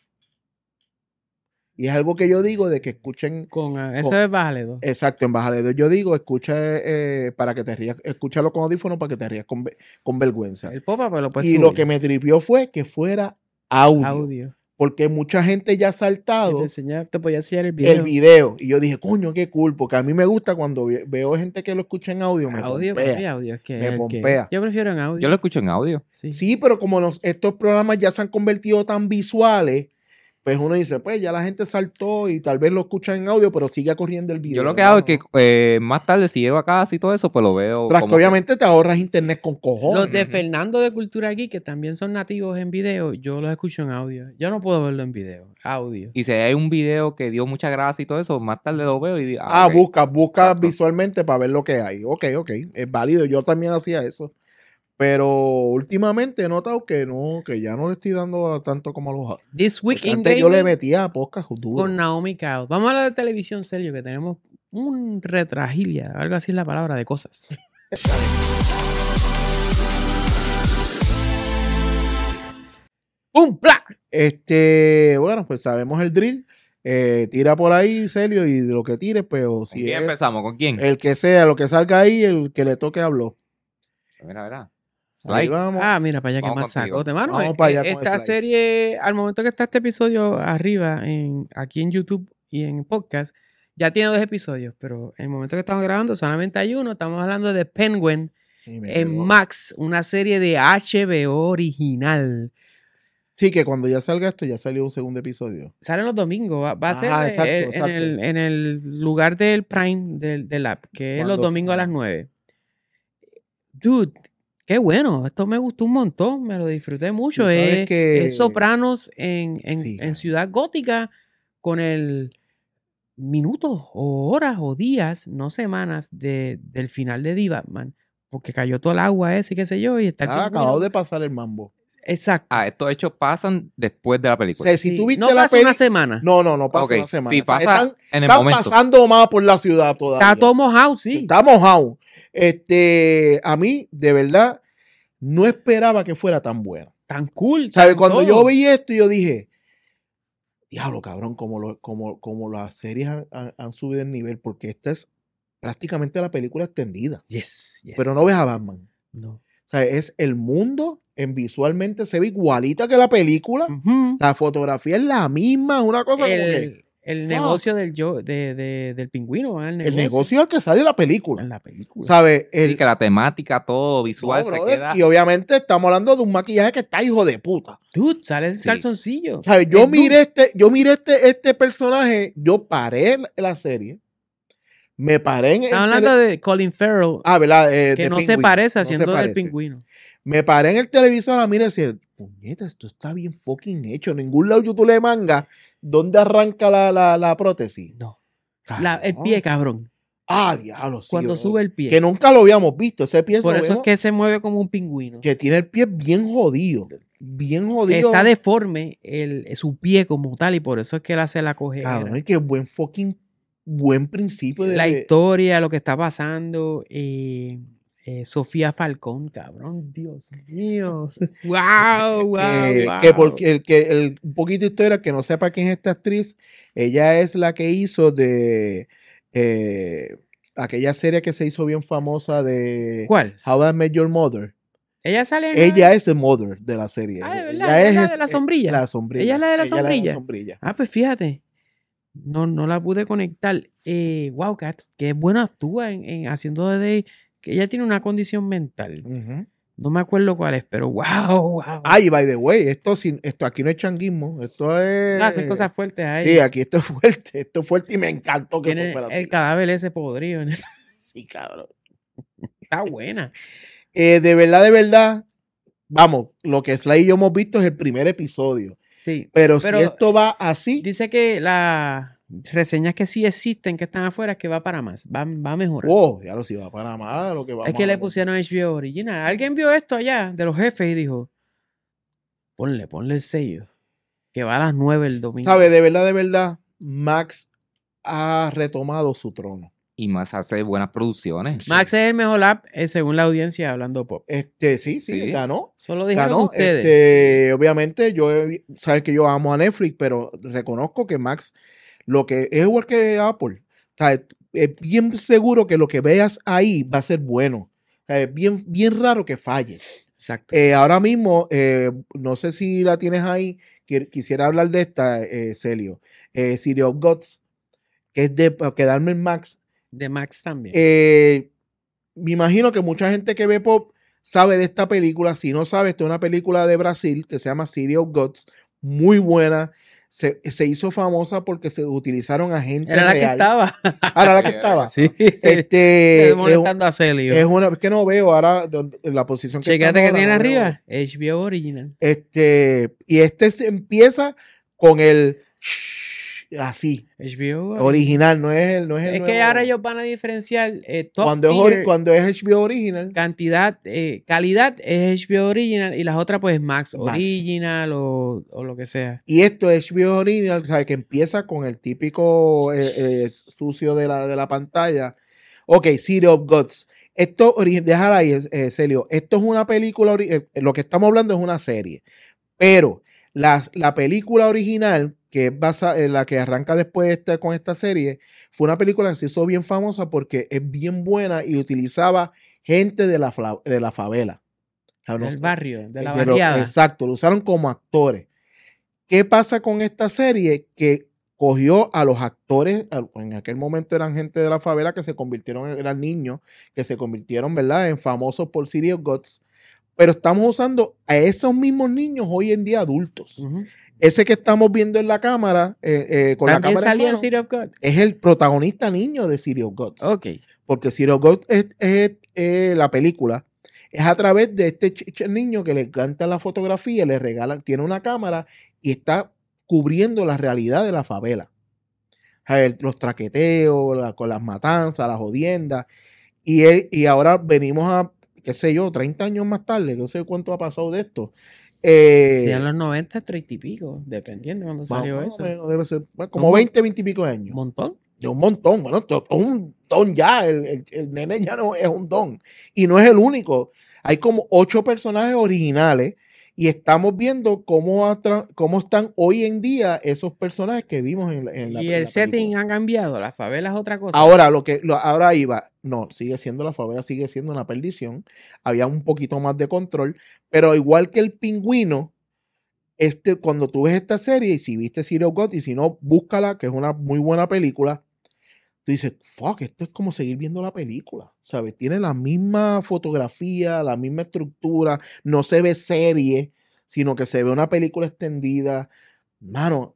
Y es algo que yo digo de que escuchen. Con, ah, eso con- es Bájale dos. Exacto, en Bajaledo yo digo, escucha eh, para que te rías, escúchalo con audífonos para que te rías con, ve- con vergüenza. El popa, pero lo puedes y subir. lo que me tripió fue que fuera audio, Audio. porque mucha gente ya ha Que saltado te, enseñaba- te podía enseñar el video. el video. Y yo dije, coño, qué cool, porque a mí me gusta cuando ve- veo gente que lo escucha en audio, me Audio, pompea. papi, audio. Es que Me el que- pompea. Yo prefiero en audio. Yo lo escucho en audio. Sí. Sí, pero como los, estos programas ya se han convertido tan visuales, pues uno dice, pues ya la gente saltó y tal vez lo escucha en audio, pero sigue corriendo el video. Yo lo que ¿no? hago es que eh, más tarde, si llego a casa y todo eso, pues lo veo. Tras que como que- obviamente te ahorras internet con cojones. Los de Fernando de Cultura aquí, que también son nativos en video, yo los escucho en audio. Yo no puedo verlo en video. Audio. Y si hay un video que dio mucha gracia y todo eso, más tarde lo veo y digo, Ah, ok. busca, busca Exacto. visualmente para ver lo que hay. Ok, ok, es válido. Yo también hacía eso. Pero últimamente he notado que no, que ya no le estoy dando a tanto como a los otros. This Week Porque in antes yo le Gaming metía a podcast duro. con Naomi Cao. Vamos a hablar de televisión, Sergio, que tenemos un retragilia, algo así es la palabra, de cosas. ¡Pum! ¡Pla! Este, bueno, pues sabemos el drill. Eh, tira por ahí, Celio, y de lo que tires, pues, o ¿Con si quién es empezamos? ¿Con quién? el que sea, lo que salga ahí, el que le toque habló. Mira, mira. Ahí Slide. vamos. Ah, mira, para allá que Vamos más contigo. sacote, mano. Vamos eh, para allá eh, con Esta el slide. serie, al momento que está este episodio arriba, en, aquí en YouTube y en podcast, ya tiene dos episodios, pero en el momento que estamos grabando solamente hay uno. Estamos hablando de Penguin Sí, me en pegó. Max, una serie de H B O original. Sí, que cuando ya salga esto, ya salió un segundo episodio. Sale los domingos, va, va a ser Ajá, eh, exacto, eh, exacto. En, el, en el lugar del Prime del, del app, que es los Cuando- domingos a las nueve. Dude, qué bueno, esto me gustó un montón, me lo disfruté mucho. Tú sabes Es, que- es Sopranos en, en, Sí, en cara. Ciudad Gótica con el minutos o horas o días, no semanas, de, del final de The Batman, porque cayó todo el agua ese, qué sé yo, y está el Ah, pingüino. acabado de pasar el mambo. Exacto. Ah, estos hechos pasan después de la O película. sea, si Sí, tú viste no la pasa peli- una semana. No, no, no pasa Ok, una semana. si pasa están en el están momento. pasando más por la ciudad todavía. Está todo mojado, sí. Está mojado. Este, a mí, de verdad, no esperaba que fuera tan bueno. Tan cool. ¿Sabes? tan Cuando todo. yo vi esto, yo dije, diablo, cabrón, como, lo, como, como las series han, han- han subido el nivel, porque esta es prácticamente la película extendida. Yes, yes. Pero no ves a Batman. No. O sea, es el mundo, en visualmente se ve igualita que la película. Ujú. La fotografía es la misma, una cosa como que el, el fuck. negocio del, yo, de, de- del pingüino, ¿verdad? el el negocio es el que sale en la película. en la película. ¿Sabes? Sí, El, que la temática, todo no, visual se brother, queda. y obviamente estamos hablando de un maquillaje que está hijo de puta. Dude, sale ese Sí. calzoncillo. ¿Sabes? Yo Es miré este, yo miré este, este personaje, yo paré la- la serie, me paré en el Estamos hablando tele- de Colin Farrell, ah, ¿verdad? Eh, que de no se Penguin. parece No se haciendo del parece. pingüino. Me paré en el televisor a mirar y decir, puñeta, esto está bien fucking hecho. En ningún lado YouTube le manga dónde arranca la, la, la prótesis. No. La- el Cabrón. pie, cabrón. Ah, diablo, sí. Cuando bro. sube el pie. Que nunca lo habíamos visto. Ese pie Por lo eso es vemos que se mueve como un pingüino. que tiene el pie bien jodido. Bien jodido. Está deforme el, su pie como tal y por eso es que él hace la cojera. Cabrón, y qué buen fucking buen principio de La historia, lo que está pasando. eh, eh, Sofía Falcón, cabrón, Dios mío. Wow, wow, que, wow. que porque el que el un poquito de historia que no sepa quién es esta actriz, ella es la que hizo de eh, aquella serie que se hizo bien famosa de ¿Cuál? How I Met Your Mother. Ella sale en Ella es el mother de la serie. Ah, ¿de verdad? Ella ¿Ella es la es de la sombrilla? La sombrilla. ¿Ella es la de la Ella sombrilla? sombrilla. Ah, pues fíjate. No, no la pude conectar. Eh, wow, Kat, qué buena actúa en, en haciendo de que ella tiene una condición mental. Ujú. No me acuerdo cuál es, pero wow, wow. Ay, by the way, esto, sin, esto aquí no es changuismo, esto es... Ah, hacen cosas fuertes ahí. Sí, aquí esto es fuerte, esto es fuerte y me encantó que Tiene eso fuera así. el cadáver ese podrido. ¿no? Sí, cabrón. Está buena. Eh, de verdad, de verdad, vamos, lo que Sly y yo hemos visto es el primer episodio. Sí. Pero, Pero si esto va así, dice que las reseñas que sí existen, que están afuera, es que va para más. Va, va a mejorar. oh, ya lo si va para más, lo que vamos es que a le ver. pusieron H B O original. Alguien vio esto allá de los jefes y dijo, ponle, ponle el sello. Que va a las nueve el domingo. ¿Sabe? De verdad, de verdad, Max ha retomado su trono. Y más hace buenas producciones. Max es el mejor app eh, según la audiencia hablando pop. Este, sí, sí, Sí. ganó. Solo dijeron Ganó. ustedes. Este, obviamente, yo he- sabes que yo amo a Netflix, pero reconozco que Max, lo que es igual que Apple, o sea, es bien seguro que lo que veas ahí va a ser bueno. O sea, es bien, bien raro que falle. Exacto. Eh, ahora mismo, eh, no sé si la tienes ahí, qui- quisiera hablar de esta, eh, Celio. Eh, City of Gods, que es de para quedarme en Max. De Max también. Eh, me imagino que mucha gente que ve pop sabe de esta película. Si no sabe, esta es una película de Brasil que se llama City of Gods, muy buena. Se, se hizo famosa porque se utilizaron a gente Era la real. que estaba. Ahora la que estaba. Sí. Este, Estoy es, molestando a Celio. es una, es que no veo ahora donde- en la posición que Checate que estamos tiene ahora, no veo. arriba. H B O original. Este, y este se empieza con el así, H B O original. original, no es el, no es el Es que nuevo. ahora ellos van a diferenciar eh, top cuando es, tier, ori- cuando es H B O original, cantidad, eh, calidad es H B O original y las otras pues Max, Max. original o, o lo que sea. y esto es H B O original, ¿sabes? Que empieza con el típico eh, eh, sucio de la, de la pantalla. Ok, City of Gods. Esto, ori- déjala ahí, eh, Celio. Esto es una película, ori- eh, lo que estamos hablando es una serie. Pero la, la película original, que es basa, en la que arranca después de esta, con esta serie, fue una película que se hizo bien famosa porque es bien buena y utilizaba gente de la, fla- de la favela. O sea, Del no- barrio, de la de lo- barriada. exacto, lo usaron como actores. ¿Qué pasa con esta serie? Que cogió a los actores, a- en aquel momento eran gente de la favela que se convirtieron, en- eran niños, que se convirtieron, ¿verdad?, en famosos por City of Gods, pero estamos usando a esos mismos niños hoy en día adultos. Ujú. Ese que estamos viendo en la cámara, eh, eh, con la También cámara en salía en mano, City of God. es el protagonista niño de City of Gods. Ok. Porque City of Gods es, es, eh, la película, es a través de este ch- ch- niño que le encanta la fotografía, le regala, tiene una cámara y está cubriendo la realidad de la favela. A ver, los traqueteos, la- con las matanzas, las jodiendas. Y, él- y ahora venimos a, qué sé yo, treinta años más tarde, no sé cuánto ha pasado de esto. Eh, Si en los noventa, treinta y pico, dependiendo de cuándo salió más o eso. menos, debe ser, bueno, como ¿Cómo? veinte, veinte y pico de Un años. montón. De un montón, bueno, esto es un don ya, el, el, el nene ya no es un don. Y no es el único. Hay como ocho personajes originales y estamos viendo cómo, atra- cómo están hoy en día esos personajes que vimos en la, en la Y en el la setting película. ha cambiado. La favela es otra cosa. Ahora, lo que, lo- ahora iba, no, sigue siendo la favela, sigue siendo una perdición. Había un poquito más de control, pero igual que el pingüino, este, cuando tú ves esta serie, y si viste City of God, y si no, búscala, que es una muy buena película, tú dices, fuck, esto es como seguir viendo la película, ¿sabes? Tiene la misma fotografía, la misma estructura, no se ve serie, sino que se ve una película extendida. Mano,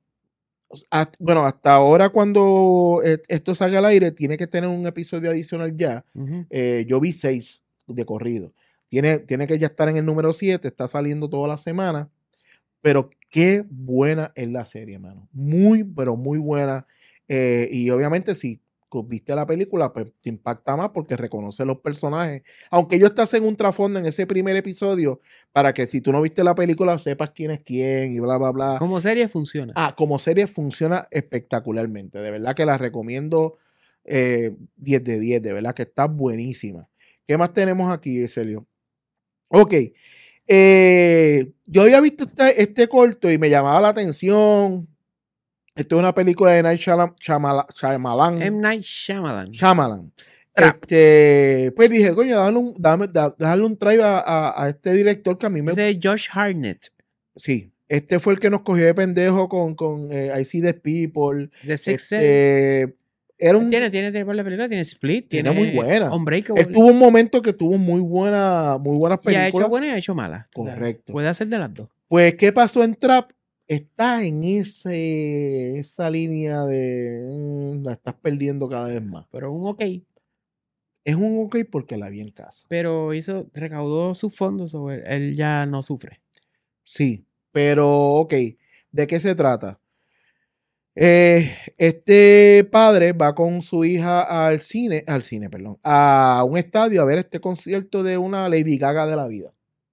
a- bueno, hasta ahora cuando eh, esto salga al aire, tiene que tener un episodio adicional ya. Ujú. Eh, yo vi seis de corrido. Tiene, tiene que ya estar en el número siete, está saliendo toda la semana. Pero qué buena es la serie, mano. Muy, pero muy buena. Eh, y obviamente, si co- viste la película, pues te impacta más porque reconoce los personajes. Aunque ellos te hacen un trasfondo en ese primer episodio para que si tú no viste la película sepas quién es quién y bla, bla, bla. Como serie funciona. Ah, como serie funciona espectacularmente. De verdad que la recomiendo eh, diez de diez. De verdad que está buenísima. ¿Qué más tenemos aquí, Celio? Ok. Eh, yo había visto este, este corto y me llamaba la atención. Esto es una película de Night Shyamalan. Shyamalan, Shyamalan, M. Night Shyamalan. Shyamalan. Trap. Este, pues dije, coño, darle un, dame- da- darle un try a, a- a este director que a mí me Ese es Josh Hartnett. Sí, este fue el que nos cogió de pendejo con, con eh, I See the People. The Sixth Sense. Este, era un, Tiene, tiene, tiene par de películas, tiene Split, Tiene tiene, muy buena. Unbreakable. él tuvo un momento que tuvo muy buena, muy buenas Y ha películas. hecho buenas y ha hecho malas. tú sabes. Correcto. Puede hacer de las dos. Pues, ¿qué pasó en Trap? Está en ese, esa línea de mm, la estás perdiendo cada vez más. Pero un ok. Es un ok porque la vi en casa. Pero hizo, recaudó sus fondos, sobre él ya no sufre. Sí, pero ok, ¿de qué se trata? Eh, este padre va con su hija al cine, al cine, perdón, a un estadio a ver este concierto de una Lady Gaga de la vida.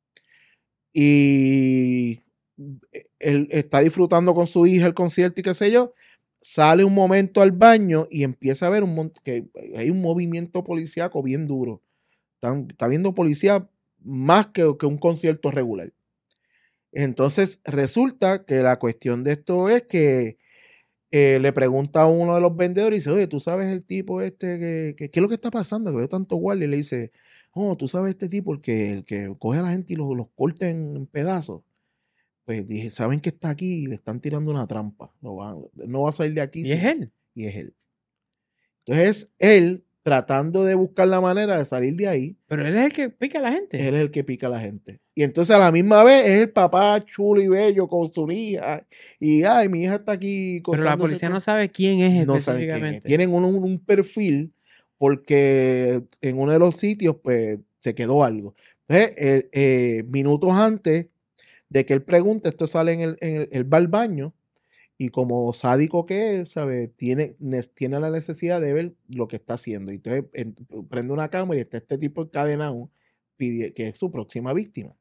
Y él está disfrutando con su hija el concierto y qué sé yo. Sale un momento al baño y empieza a ver un mon- que hay un movimiento policíaco bien duro. Están, está viendo policía más que, que un concierto regular. Entonces resulta que la cuestión de esto es que eh, le pregunta a uno de los vendedores y dice, oye, ¿tú sabes el tipo este que, que- qué es lo que está pasando? Que veo tanto guardia. Y le dice, oh, ¿tú sabes este tipo el que, el que coge a la gente y los, los corta en, en pedazos? Pues dije, ¿saben que está aquí? Y le están tirando una trampa. No va, no va a salir de aquí. Y si es no- él. Y es él. Entonces, él tratando de buscar la manera de salir de ahí, Pero él es el que pica a la gente. él es el que pica a la gente. Y entonces a la misma vez es el papá chulo y bello con su hija. Y, ay, mi hija está aquí. Pero la gozándose policía con-". no sabe quién es No saben quién es. específicamente. Tienen un, un- un perfil porque en uno de los sitios pues se quedó algo. Entonces, eh, eh, minutos antes de que él pregunte, esto sale en el, en el, él va al baño y como sádico que es, ¿sabe? Tiene, nes- tiene la necesidad de ver lo que está haciendo. Y entonces en- prende una cámara y está este tipo encadenado pide- que es su próxima víctima.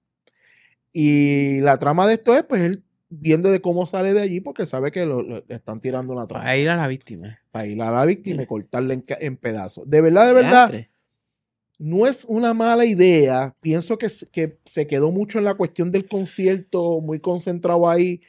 Y la trama de esto es pues él viendo de cómo sale de allí porque sabe que lo, lo- le están tirando una trampa. Para ir a la víctima. Para ir a la víctima y cortarla en, ca- en pedazos. De verdad, de verdad, Diantre. no es una mala idea. Pienso que, se- que se quedó mucho en la cuestión del concierto, muy concentrado ahí.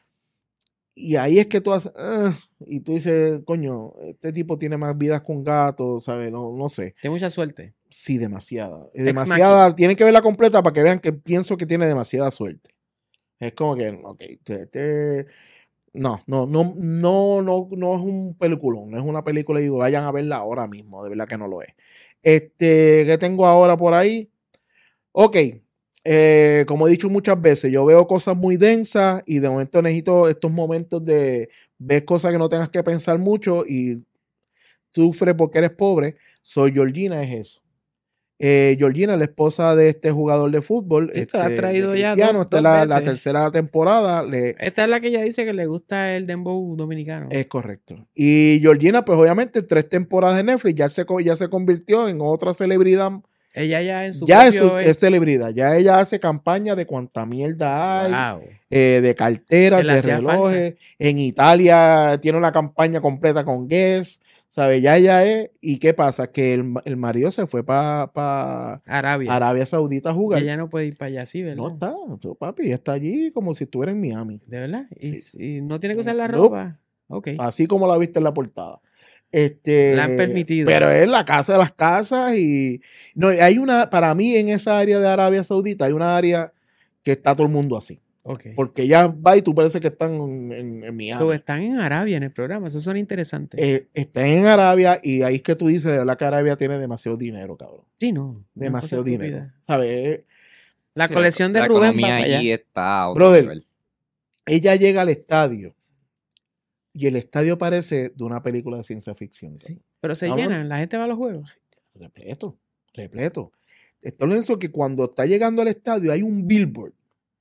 Y ahí es que tú haces, "Ah", y tú dices, coño, este tipo tiene más vidas con gatos, ¿sabes? No, no sé. Tiene mucha suerte. Sí, demasiada. Ex Demasiada. Tienen que verla completa para que vean que pienso que tiene demasiada suerte. Es como que, ok, te- te- no, no, no, no, no, no es un peliculón, no es una película y digo, vayan a verla ahora mismo, de verdad que no lo es. Este, ¿qué tengo ahora por ahí? Ok, eh, como he dicho muchas veces, yo veo cosas muy densas y de momento necesito estos momentos de ver cosas que no tengas que pensar mucho y sufres porque eres pobre. Soy Georgina, es eso. Eh, Georgina, la esposa de este jugador de fútbol, Sí, te la ha este, traído de ya Cristiano, dos- esta es dos la, la veces. tercera temporada. Le, Esta es la que ella dice que le gusta el dembow dominicano. Es correcto. Y Georgina, pues obviamente, tres temporadas de Netflix, ya se, co- ya se convirtió en otra celebridad. Ella ya en su Ya es, propio... su- es celebridad. Ya ella hace campaña de cuánta mierda hay, Wow. eh, de carteras, Que le de hacía relojes. En Italia tiene una campaña completa con Guess. ¿Sabe? Ya ella es. ¿Y qué pasa? Que el, ma- el marido se fue para pa Arabia. Arabia Saudita a Y jugar. ella no puede ir para allá así, ¿verdad? No está, tu papi, está allí como si estuviera en Miami. ¿De verdad? Y, Sí. y no tiene que usar la Nope. ropa. Ok. Así como la viste en la portada. Este, La han permitido. Pero es la casa de las casas y no, hay una, para mí en esa área de Arabia Saudita hay una área que está todo el mundo así. Ok. Porque ya va y tú parece que están en, en, en Miami. So, están en Arabia en el programa. Eso suena interesante. Eh, están en Arabia y ahí es que tú dices de verdad que Arabia tiene demasiado dinero, cabrón. sí, no. una Demasiado cosa dinero. estúpida. ¿Sabes? La Sí, la- colección de la Rubén va economía para allá. allí está a otro Brother, nivel. Ella llega al estadio y el estadio parece de una película de ciencia ficción. Sí, pero se Estamos- llenan. La gente va a los juegos. Repleto, repleto. Esto lo pienso que cuando está llegando al estadio hay un billboard.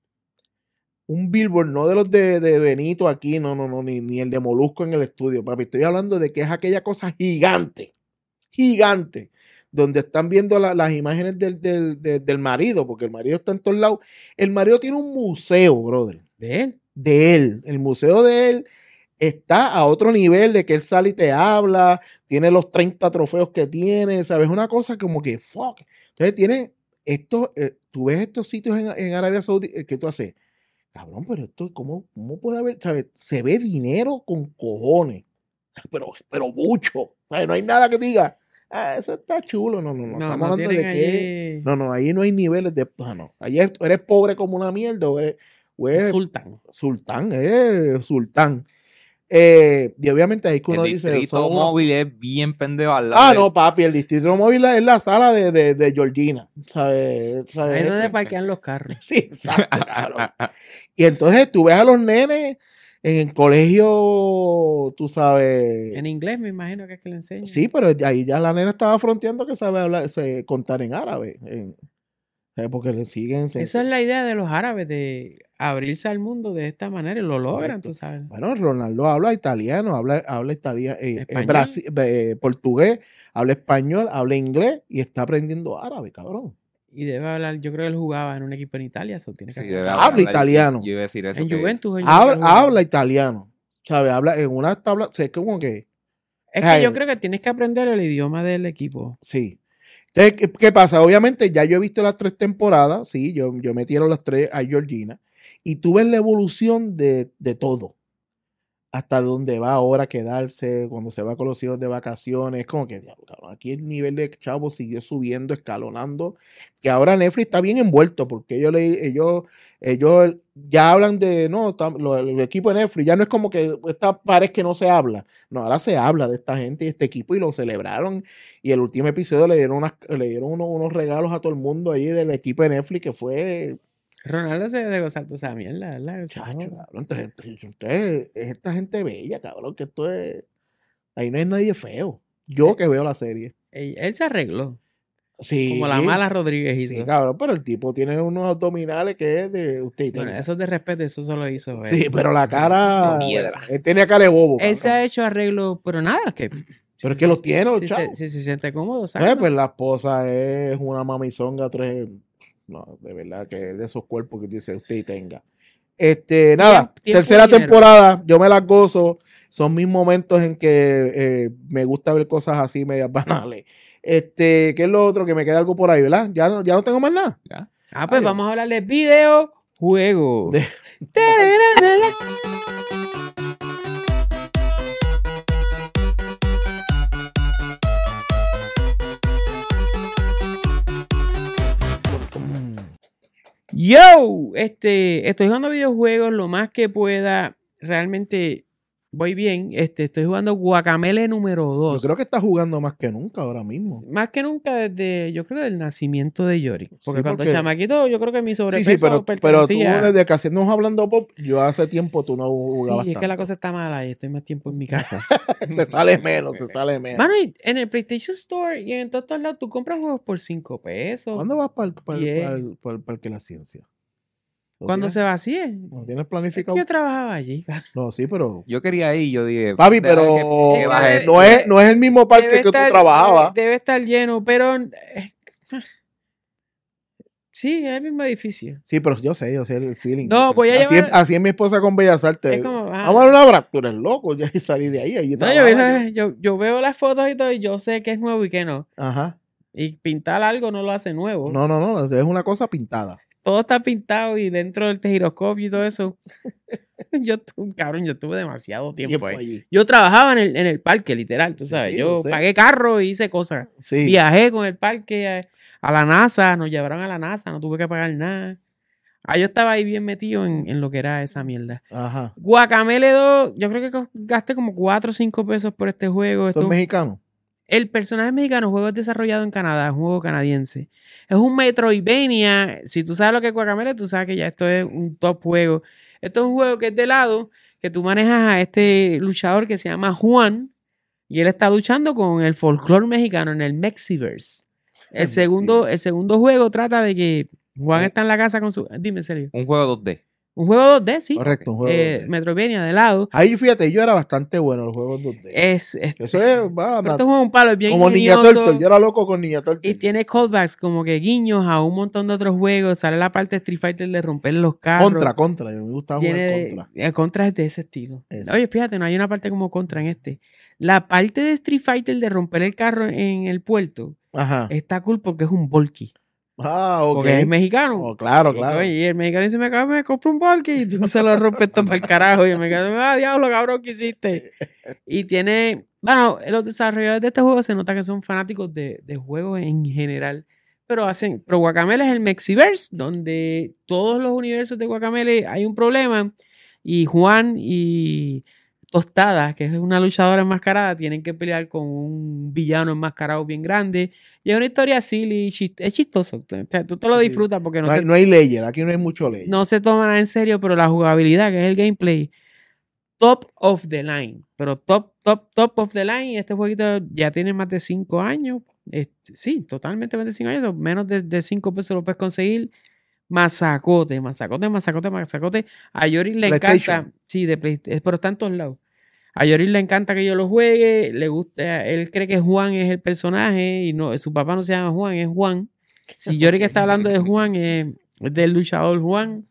Un billboard, no de los de, de Benito aquí, no, no, no, ni, ni el de Molusco en el estudio, papi. Estoy hablando de que es aquella cosa gigante, gigante, donde están viendo la- las imágenes del, del, del- del marido, porque el marido está en todos lados. El marido tiene un museo, brother, De él. de él. El museo de él está a otro nivel de que él sale y te habla, tiene los treinta trofeos que tiene, ¿sabes? Una cosa como que, fuck. Entonces tiene esto, eh, tú ves estos sitios en, en Arabia Saudita, eh, ¿qué tú haces? Cabrón, pero esto, ¿cómo, cómo puede haber? ¿Sabes? Se ve dinero con cojones, pero, pero mucho. ¿Sabes? No hay nada que diga, ah, eso está chulo. No, no, no. No, Estamos no hablando de tienen que. allí No, no, ahí no hay niveles de. Ah, no. Ahí es- eres pobre como una mierda o eres, o eres sultán. sultán, eh, sultán. Eh, y obviamente ahí que uno El dice... distrito son unos- móvil es bien pendejo al lado Ah, de- no, papi, el distrito móvil es la sala de, de, de Georgina. ¿Sabes? ¿Sabes? Ahí es donde parquean los carros. Sí, exacto, cabrón. Y entonces tú ves a los nenes en el colegio, tú sabes... En inglés me imagino que es que le enseñan. Sí, pero ahí ya la nena estaba fronteando que sabe hablar, se, contar en árabe. en- ¿sabes? Porque le siguen... se- Esa es la idea de los árabes, de abrirse al mundo de esta manera y lo logran, Correcto. tú sabes. Bueno, Ronaldo habla italiano, habla, habla italiano, eh, eh, Español. brasi- eh, portugués, habla español, habla inglés y está aprendiendo árabe, cabrón. Y debe hablar, yo creo que él jugaba en un equipo en Italia, eso tiene que Sí, hablar. debe Habla hablar- italiano. Yo iba a decir eso. En que- Juventus. él Habla, jugaba. habla italiano, ¿sabes? Habla en una tabla, o sea, es como que, Es Ay, que yo creo que tienes que aprender el idioma del equipo. sí. Entonces, ¿qué, qué pasa? Obviamente, ya yo he visto las tres temporadas, sí, yo, yo metieron las tres a Georgina, y tú ves la evolución de, de todo. Hasta dónde va ahora a quedarse, cuando se va con los hijos de vacaciones, es como que, diablo, cabrón, aquí el nivel de chavo siguió subiendo, escalonando, que ahora Netflix está bien envuelto, porque ellos, le- ellos, ellos ya hablan de, no, tam- lo- el equipo de Netflix, ya no es como que esta pared que no se habla, no, ahora se habla de esta gente y este equipo y lo celebraron, y el último episodio le dieron, unas, le dieron unos, unos regalos a todo el mundo ahí del equipo de Netflix, que fue... Ronaldo se debe de gozar toda esa mierda, ¿verdad? O sea, Chacho, no. cabrón, entonces, entonces, entonces, es esta gente bella, cabrón, que esto es... Ahí no hay nadie feo. Yo que veo la serie. Él, él se arregló. Sí. Como la mala Rodríguez hizo. Sí, cabrón, pero el tipo tiene unos abdominales que es de usted. y Bueno, tenga. eso es de respeto, eso solo hizo él. Sí, pero la cara... De piedra. Él tenía cara de bobo, Él se cabrón. ha hecho arreglo, pero nada, que Pero es que los tiene, los si chavos. se, si se siente cómodo, Eh, sácalo. pues la esposa es una mamizonga, tres... No, de verdad que es de esos cuerpos que dice usted y tenga. Este, nada, Tiempo- tiempo tercera y dinero. temporada, yo me las gozo. Son mis momentos en que eh, me gusta ver cosas así medias banales. Este, ¿qué es lo otro? Que me queda algo por ahí, ¿verdad? Ya no, ya no tengo más nada. ¿Ya? Ah, pues Ay, vamos a hablar de videojuegos. De- Yo, este, estoy jugando videojuegos lo más que pueda. Realmente voy bien. Este, estoy jugando Guacamele número Yo dos. creo que está jugando más que nunca ahora mismo. Más que nunca desde, yo creo, del nacimiento de Yori. Porque Sí, cuando porque- chamaquito, yo creo que mi Sí, sobrepeso sí, pero, pero tú pertenecía- desde que haciendo hablando pop, yo hace tiempo tú no jugabas Sí, es que la tanto. cosa está mala y estoy más tiempo en mi casa. Se sale menos, se sale menos. Mano, y en el PlayStation Store y en todos lados tú compras juegos por cinco pesos. ¿Cuándo vas para el, para el- Diez. para el- para el Parque de la Ciencia? ¿Lo Cuando tienes? se vacíe. ¿Lo tienes Es que planificado? yo trabajaba allí. No, sí, pero... Yo quería ir, yo dije. Papi, "Deja pero que- que baje es- no, es, no es el mismo parque Debe que estar- tú trabajabas. Debe, debe estar lleno, pero... eh, sí, es el mismo edificio. Sí, pero yo sé, yo sé el feeling. No, voy a así, llevar- es, así es mi esposa con Bellas Artes. Es como, ah. Vamos a dar un abrazo. Tú eres loco, ya salí de ahí. ahí No, yo, trabajaba vi- yo, yo veo las fotos y todo y yo sé que es nuevo y que no. yo. Ajá. Y pintar algo no lo hace nuevo. No, no, no, es una cosa pintada. Todo está pintado y dentro del giroscopio y todo eso. yo, tu- cabrón, yo tuve demasiado tiempo Tiempo ahí. allí. Yo trabajaba en el, en el parque, literal, tú Sí, sabes. sí, yo lo sé. pagué carro y hice cosas. Sí. Viajé con el parque a, a la NASA, nos llevaron a la NASA, no tuve que pagar nada. Ah, yo estaba ahí bien metido en, en lo que era esa mierda. Ajá. Guacamele dos, yo creo que co- gasté como cuatro o cinco pesos por este juego. Esto- ¿Son mexicanos? el personaje mexicano, el juego es desarrollado en Canadá, es un juego canadiense. Es un Metroidvania. Si tú sabes lo que es Guacamele, tú sabes que ya esto es un top juego. Esto es un juego que es de lado, que tú manejas a este luchador que se llama Juan, y él está luchando con el folclore mexicano en el Mexiverse. El El segundo, Mexiverse. el segundo juego trata de que Juan Eh. está en la casa con su... Dime, Sergio. Un juego dos D. Un juego dos D, sí. Correcto, un juego Eh, dos D. Metroidvania de lado. Ahí fíjate, yo era bastante bueno en los juegos dos D. Es, es- Eso es, va, pero va, este juego es un palo, es bien como Niña ingenioso. Turtle. Yo era loco con Niña Turtle. Y tiene callbacks como que guiños a un montón de otros juegos. Sale la parte de Street Fighter de romper los carros. Contra, contra. Yo me gustaba Tiene jugar contra. el contra es de ese estilo. Eso. Oye, fíjate, no hay una parte como contra en este. La parte de Street Fighter de romper el carro en el puerto Ajá. está cool porque es un volky. Ah, ok. Porque es mexicano. Oh, claro, Y, claro. oye, y el mexicano dice, me, cago, me compro un volky y tú se lo rompes todo para el carajo. Y el mexicano, ah, diablo, cabrón, ¿qué hiciste? Y tiene, bueno, los desarrolladores de este juego se nota que son fanáticos de, de juegos en general. Pero hacen, pero Guacamele es el Mexiverse, donde todos los universos de Guacamele hay un problema. Y Juan y Tostada, que es una luchadora enmascarada, tienen que pelear con un villano enmascarado bien grande. Y es una historia silly, chist- es chistoso. O sea, tú te lo Sí. disfrutas porque no, No hay, se, no hay leyes, aquí no hay mucho ley. no se toma nada en serio, pero la jugabilidad, que es el gameplay, top of the line. Pero top, top, top of the line. Este jueguito ya tiene más de cinco años. Este, sí, totalmente más de cinco años. Menos de, de cinco pesos lo puedes conseguir. Masacote, masacote, masacote, masacote. A Yori le encanta. PlayStation. Sí, de Play, eh, pero está en todos lados. A Yori le encanta que yo lo juegue. Le gusta, él cree que Juan es el personaje y no, su papá no se llama Juan, es Juan. Si Yori que está hablando de Juan, es, es del luchador Juan.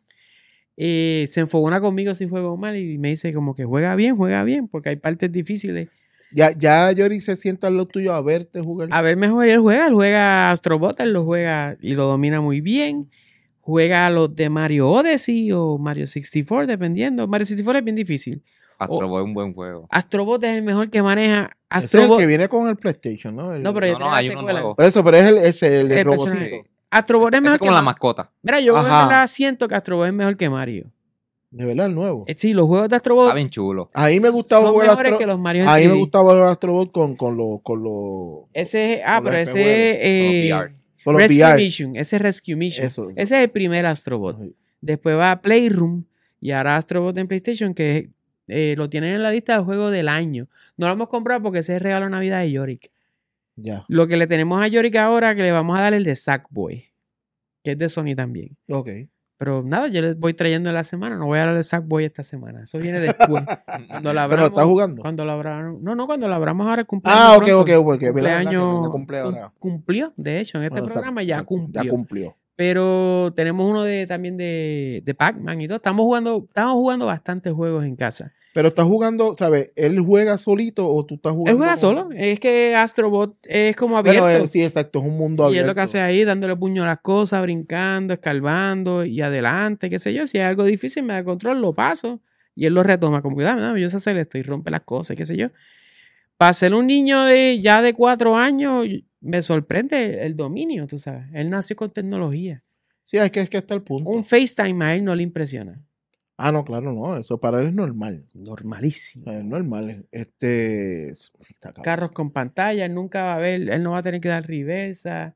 Eh, se enfogona conmigo si juego mal y me dice como que juega bien, juega bien, porque hay partes difíciles. Ya, ya Yori se sienta al lado tuyo a verte jugar. A ver, mejor él juega, él juega Astrobot, él lo juega y lo domina muy bien. Juega a los de Mario Odyssey o Mario sesenta y cuatro, dependiendo. Mario sesenta y cuatro es bien difícil. Astro Boy es un buen juego. Astrobot es el mejor que maneja. Ese es el Astrobot. que viene con el PlayStation, ¿no? El- No, pero ya No, no, tiene la hay uno secuela. nuevo. Por eso, pero es el, ese, el de El robotito. personaje. Astrobot es Ese mejor es como que la Ma- mascota. Mira, yo en Ajá. verdad siento que Astrobot es mejor que Mario. De verdad, el nuevo. Eh, Sí, los juegos de Astrobot Está bien chulo. Ah, A mí me gustaba son jugar mejores Astro- que los Mario en A mí me tres D. gustaba jugar Astrobot con, con los con los Ese es, ah, con pero los ese espejuelos, eh, con los V R. con los Rescue V R. Mission. Ese es Rescue Mission. Eso. Ese es el primer Astrobot. Después va a Playroom y ahora Astrobot en PlayStation, que eh, lo tienen en la lista de juegos del año. No lo hemos comprado porque ese es el regalo de Navidad de Yorick. Ya. Lo que le tenemos a Yorick ahora, que le vamos a dar el de Sackboy, que es de Sony también. Ok. Pero nada, yo les voy trayendo en la semana. No voy a dar el Sackboy esta semana. Eso viene después. Cuando la Pero lo abramos, estás jugando. Cuando lo abramos. No, no, cuando lo abramos ahora el cumpleaños. Ah, ok, pronto. ok, porque mira, Cumpleaños no cumple ahora. cum- cumplió, de hecho, en este Bueno, programa exacto, ya exacto, cumplió. Ya cumplió. Pero tenemos uno de también de, de Pac-Man y todo. Estamos jugando, estamos jugando bastantes juegos en casa. Pero estás jugando, ¿sabes? ¿Él juega solito o tú estás jugando? Él juega con- solo. Es que Astrobot es como abierto. Bueno, eh, sí, exacto, es un mundo y abierto. es lo que hace ahí, dándole puño a las cosas, brincando, escarbando y adelante, qué sé yo. Si hay algo difícil, me da control, lo paso. Y él lo retoma, como que dame, dame, yo sé hacer esto y rompe las cosas, qué sé yo. Para ser un niño de ya de cuatro años, me sorprende el dominio, tú sabes. Él nació con tecnología. Sí, es que es que está el punto. Un FaceTime a él no le impresiona. Ah, no, claro, no. Eso para él es normal. Normalísimo. Es normal. Este. Está cabrón. Carros con pantalla, él nunca va a ver, él no va a tener que dar reversa.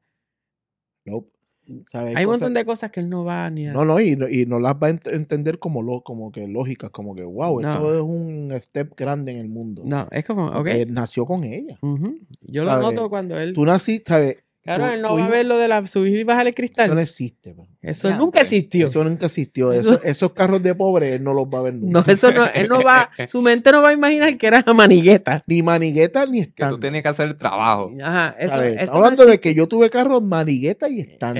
Nope. ¿Sabes? Hay un cosas- montón de cosas que él no va ni a No, no, y, no- y no las va a ent- entender como, lo, como que lógicas, como que, wow, No. esto es un step grande en el mundo. No, es como, ok. Él nació con ella. Ujú. Yo lo ¿Sabes? noto cuando él. Tú naciste, ¿sabes? Claro, tu- él no tu va a hijo- ver lo de la subir y bajar el cristal. Eso no Eso, existe. man. Ya, nunca hombre. existió. Eso nunca existió. Eso- Eso- esos carros de pobre él no los va a ver nunca. No, eso no, él no va, su mente no va a imaginar que era manigueta. Ni manigueta ni Que tú stand. tienes que hacer el trabajo. Ajá, eso, ¿Sabes? eso Estamos no hablando de existe. que yo tuve carros manigueta y stand.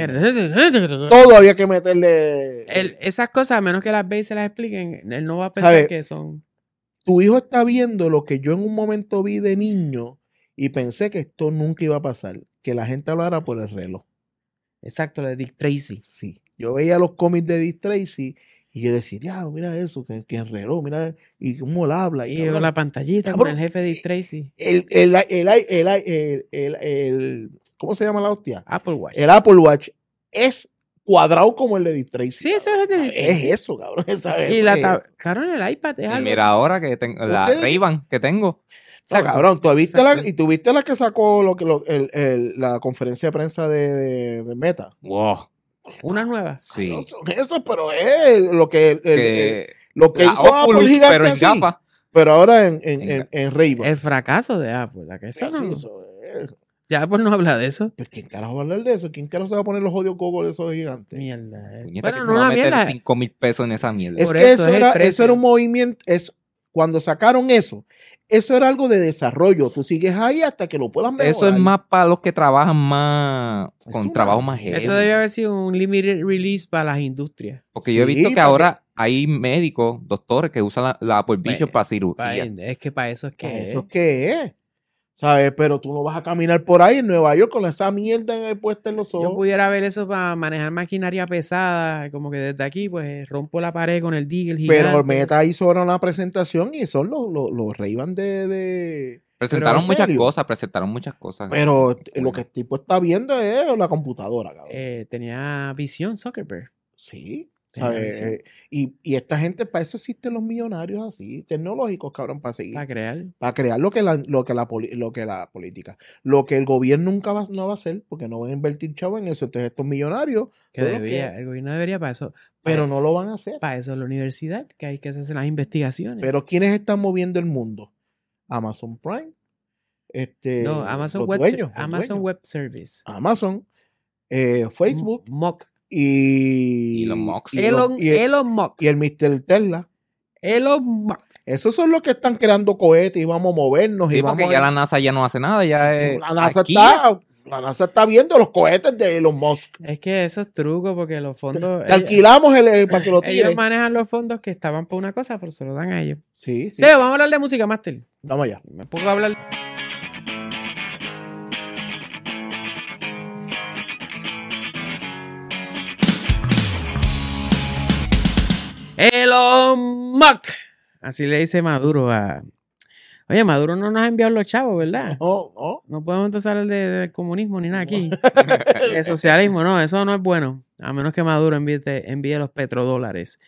El- Todo había que meterle. esas cosas, a menos que las veas y se las expliquen, él no va a pensar ¿Sabe? que son. Tu hijo está viendo lo que yo en un momento vi de niño y pensé que esto nunca iba a pasar. Que la gente hablara por el reloj. Exacto, lo de Dick Tracy. Sí. Yo veía los cómics de Dick Tracy y yo decía, ya, mira eso, que, que el reloj, mira, y cómo él habla. Y Y cabrón, con la pantallita con Cabrón. el jefe de Dick Tracy. el, el, el, el, el, el, el- el- ¿cómo se llama la hostia? Apple Watch. El Apple Watch es cuadrado como el de Dick Tracy. Sí, eso es de Dick Es Tracy. eso, cabrón. ¿sabes? Y Eso la es- tab- claro, en el iPad es Y algo. mira ahora que tengo la Ustedes- Ray-Ban que tengo. No, Exacto. cabrón, ¿tú viste la, Exacto. y tú viste la que sacó lo que lo- el, el- la conferencia de prensa de, de- de Meta. Wow. Una nueva. Sí. No son eso, pero es lo que, el- el- que lo que la hizo Apple Oculus, gigante pero en así, gafas. pero ahora en, en, En en, ga- en Ray-Ban. El fracaso de Apple. La que eso Sí, no- eso es. Ya Apple no habla de eso. Pues, ¿quién carajo va a hablar de eso? ¿Quién carajo se va a poner los jodios cocos de esos gigantes? Mierda. eh. Puñeta, Bueno, que no se va una a meter mierda. cinco mil pesos en esa mierda. Es Por que eso eso, es el era, precio. eso era un movimiento, es, cuando sacaron eso, eso era algo de desarrollo. Tú sigues ahí hasta que lo puedas mejorar. Eso es más para los que trabajan más Es con una- trabajo más heavy. Eso debe haber sido un limited release para las industrias. Porque yo he Sí, visto que para ahora hay médicos, doctores que usan la, la Apple Vision Pa- para Pa- cirugía. es que para eso es que. ¿Qué es. ¿Eso qué es? ¿Sabes? Pero tú no vas a caminar por ahí en Nueva York con esa mierda puesta en los Yo ojos. pudiera ver eso para manejar maquinaria pesada, como que desde aquí, pues rompo la pared con el Deagle gigante. Pero Meta hizo ahora una presentación y son los, los, los Ray-Ban de, de- Presentaron ¿en muchas serio? cosas, presentaron muchas cosas. Pero Bueno. lo que el tipo está viendo es la computadora, cabrón. Eh, tenía visión Zuckerberg. Sí. ¿sabes? Sí. Eh, y, y esta gente, para eso existen los millonarios así, tecnológicos, cabrón, para seguir. Para crear. Para crear lo que la, lo que la, poli- lo que la política. Lo que el gobierno nunca va, no va a hacer, porque no van a invertir chavo en eso. Entonces estos millonarios, Que son los debía, que- el gobierno debería para eso. pero para, no lo van a hacer. para eso es la universidad, que hay que hacer las investigaciones. Pero ¿quiénes están moviendo el mundo? Amazon Prime. Este, no, Amazon, los Web, dueños, los Amazon dueños. Web Service. Amazon, eh, Facebook M- Musk. y Elon Musk. y Elon, los- y el, Elon Musk. y el mister Tesla. Elon Musk. Esos son los que están creando cohetes y vamos a movernos. Sí, y vamos porque a- ya la NASA ya no hace nada, ya es la NASA aquí. está, la NASA está viendo los cohetes de Elon Musk. Es que eso es truco porque los fondos. Te alquilamos el, el- para que lo ellos, tires. ellos manejan los fondos que estaban por una cosa, pero se lo dan a ellos. Sí, sí. Sí, vamos a hablar de música, Master. Vamos allá. Me pongo a hablar. Elon Musk. Así le dice Maduro a. Oye, Maduro no nos ha enviado los chavos, ¿verdad? No, no. No podemos empezar el de, de comunismo ni nada aquí. El socialismo, no, eso no es bueno. A menos que Maduro envíe, envíe los petrodólares.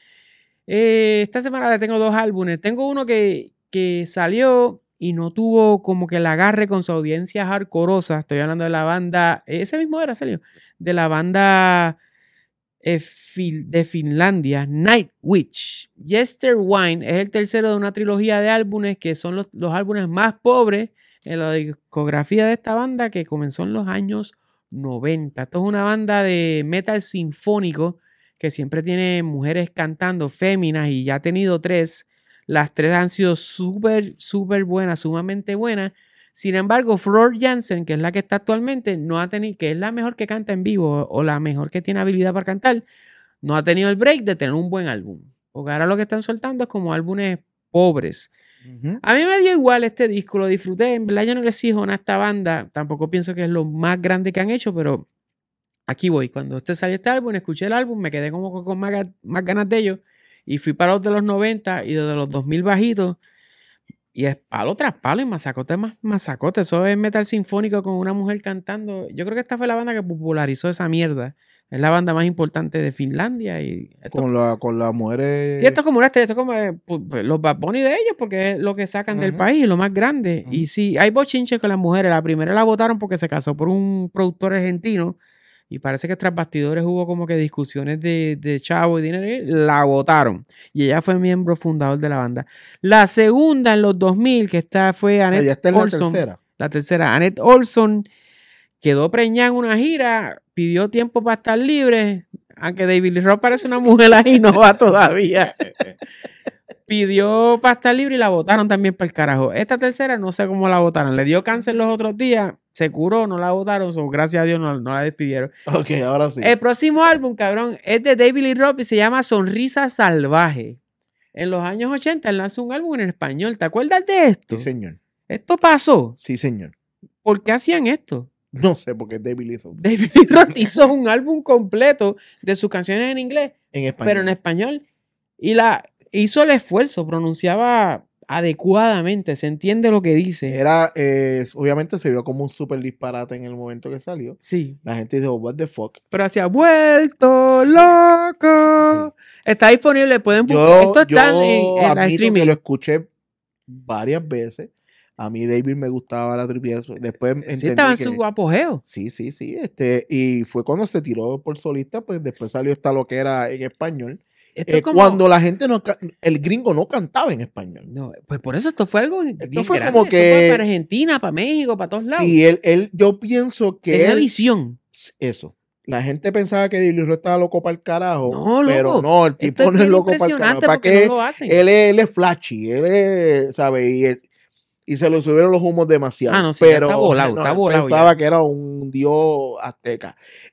Eh, esta semana le tengo dos álbumes. Tengo uno que, que salió y no tuvo como que el agarre con su audiencia hardcoreosa. Estoy hablando de la banda, ese mismo era, salió, de la banda eh, fil, de Finlandia, Nightwish. Yester Wine es el tercero de una trilogía de álbumes que son los, los álbumes más pobres en la discografía de esta banda que comenzó en los años noventa. Esto es una banda de metal sinfónico que siempre tiene mujeres cantando, féminas, y ya ha tenido tres. Las tres han sido súper, súper buenas, sumamente buenas. Sin embargo, Floor Jansen, que es la que está actualmente, no ha tenido, que es la mejor que canta en vivo o la mejor que tiene habilidad para cantar, no ha tenido el break de tener un buen álbum. Porque ahora lo que están soltando es como álbumes pobres. Uh-huh. A mí me dio igual este disco, lo disfruté. En verdad yo no le exijo a esta banda, tampoco pienso que es lo más grande que han hecho, pero aquí voy. Cuando este salió este álbum, escuché el álbum, me quedé como con más, más ganas de ellos y fui para los de los noventa y de los dos mil bajitos. Y es palo tras palo y masacote más masacote. Eso es metal sinfónico con una mujer cantando. Yo creo que esta fue la banda que popularizó esa mierda. Es la banda más importante de Finlandia. Y esto, Con, la, con las mujeres. sí, esto es como una estrella, esto es como eh, pues, los Bad Bunny de ellos, porque es lo que sacan uh-huh. del país, lo más grande. Uh-huh. Y sí, hay bochinches con las mujeres. La primera la votaron porque se casó por un productor argentino. Y parece que tras bastidores hubo como que discusiones de, de chavo y dinero. La votaron. Y ella fue miembro fundador de la banda. La segunda en los dos mil, que esta fue Annette Ella está en Olson. La tercera. La tercera. Annette Olson quedó preñada en una gira. Pidió tiempo para estar libre. Aunque David Lee Roth parece una mujer ahí, no va todavía. Pidió para estar libre y la votaron también para el carajo. Esta tercera no sé cómo la votaron. Le dio cáncer los otros días. Se curó, no la votaron. So, gracias a Dios no, no la despidieron. Ok, ahora sí. El próximo álbum, cabrón, es de David Lee Roth y se llama Sonrisa Salvaje. En los años ochenta él lanzó un álbum en español. ¿Te acuerdas de esto? Sí, señor. ¿Esto pasó? Sí, señor. ¿Por qué hacían esto? No sé, porque es David Lee Roth. David Lee Roth hizo un álbum completo de sus canciones en inglés, en español. pero en español. Y la hizo el esfuerzo, pronunciaba adecuadamente, se entiende lo que dice. Era, eh, obviamente se vio como un súper disparate en el momento que salió. Sí. La gente dijo, what the fuck. Pero hacía, vuelto loco. Sí. Está disponible, pueden buscar. Esto está yo en, en la streaming. Yo lo escuché varias veces. A mí David me gustaba la tripieza. Después sí, estaba en que, su apogeo. Sí, sí, sí. Este, y fue cuando se tiró por solista, pues después salió esta lo que era en español. Esto eh, como... Cuando la gente no, el gringo no cantaba en español. No, pues por eso esto fue algo esto bien fue grande. como que esto fue para Argentina, para México, para todos lados. Sí, él, él, yo pienso que tenía él, visión. Eso. La gente pensaba que David Lee Roth estaba loco para el carajo. No, loco. Pero no, el tipo esto no es, es loco para el carajo. ¿Para qué? No lo hacen. Él, es, él es flashy, él es, ¿sabes? Y, él, y se le subieron los humos demasiado. Ah, no, sí, pero está volado, no, está volado. Pensaba ya. que era un dios azteca.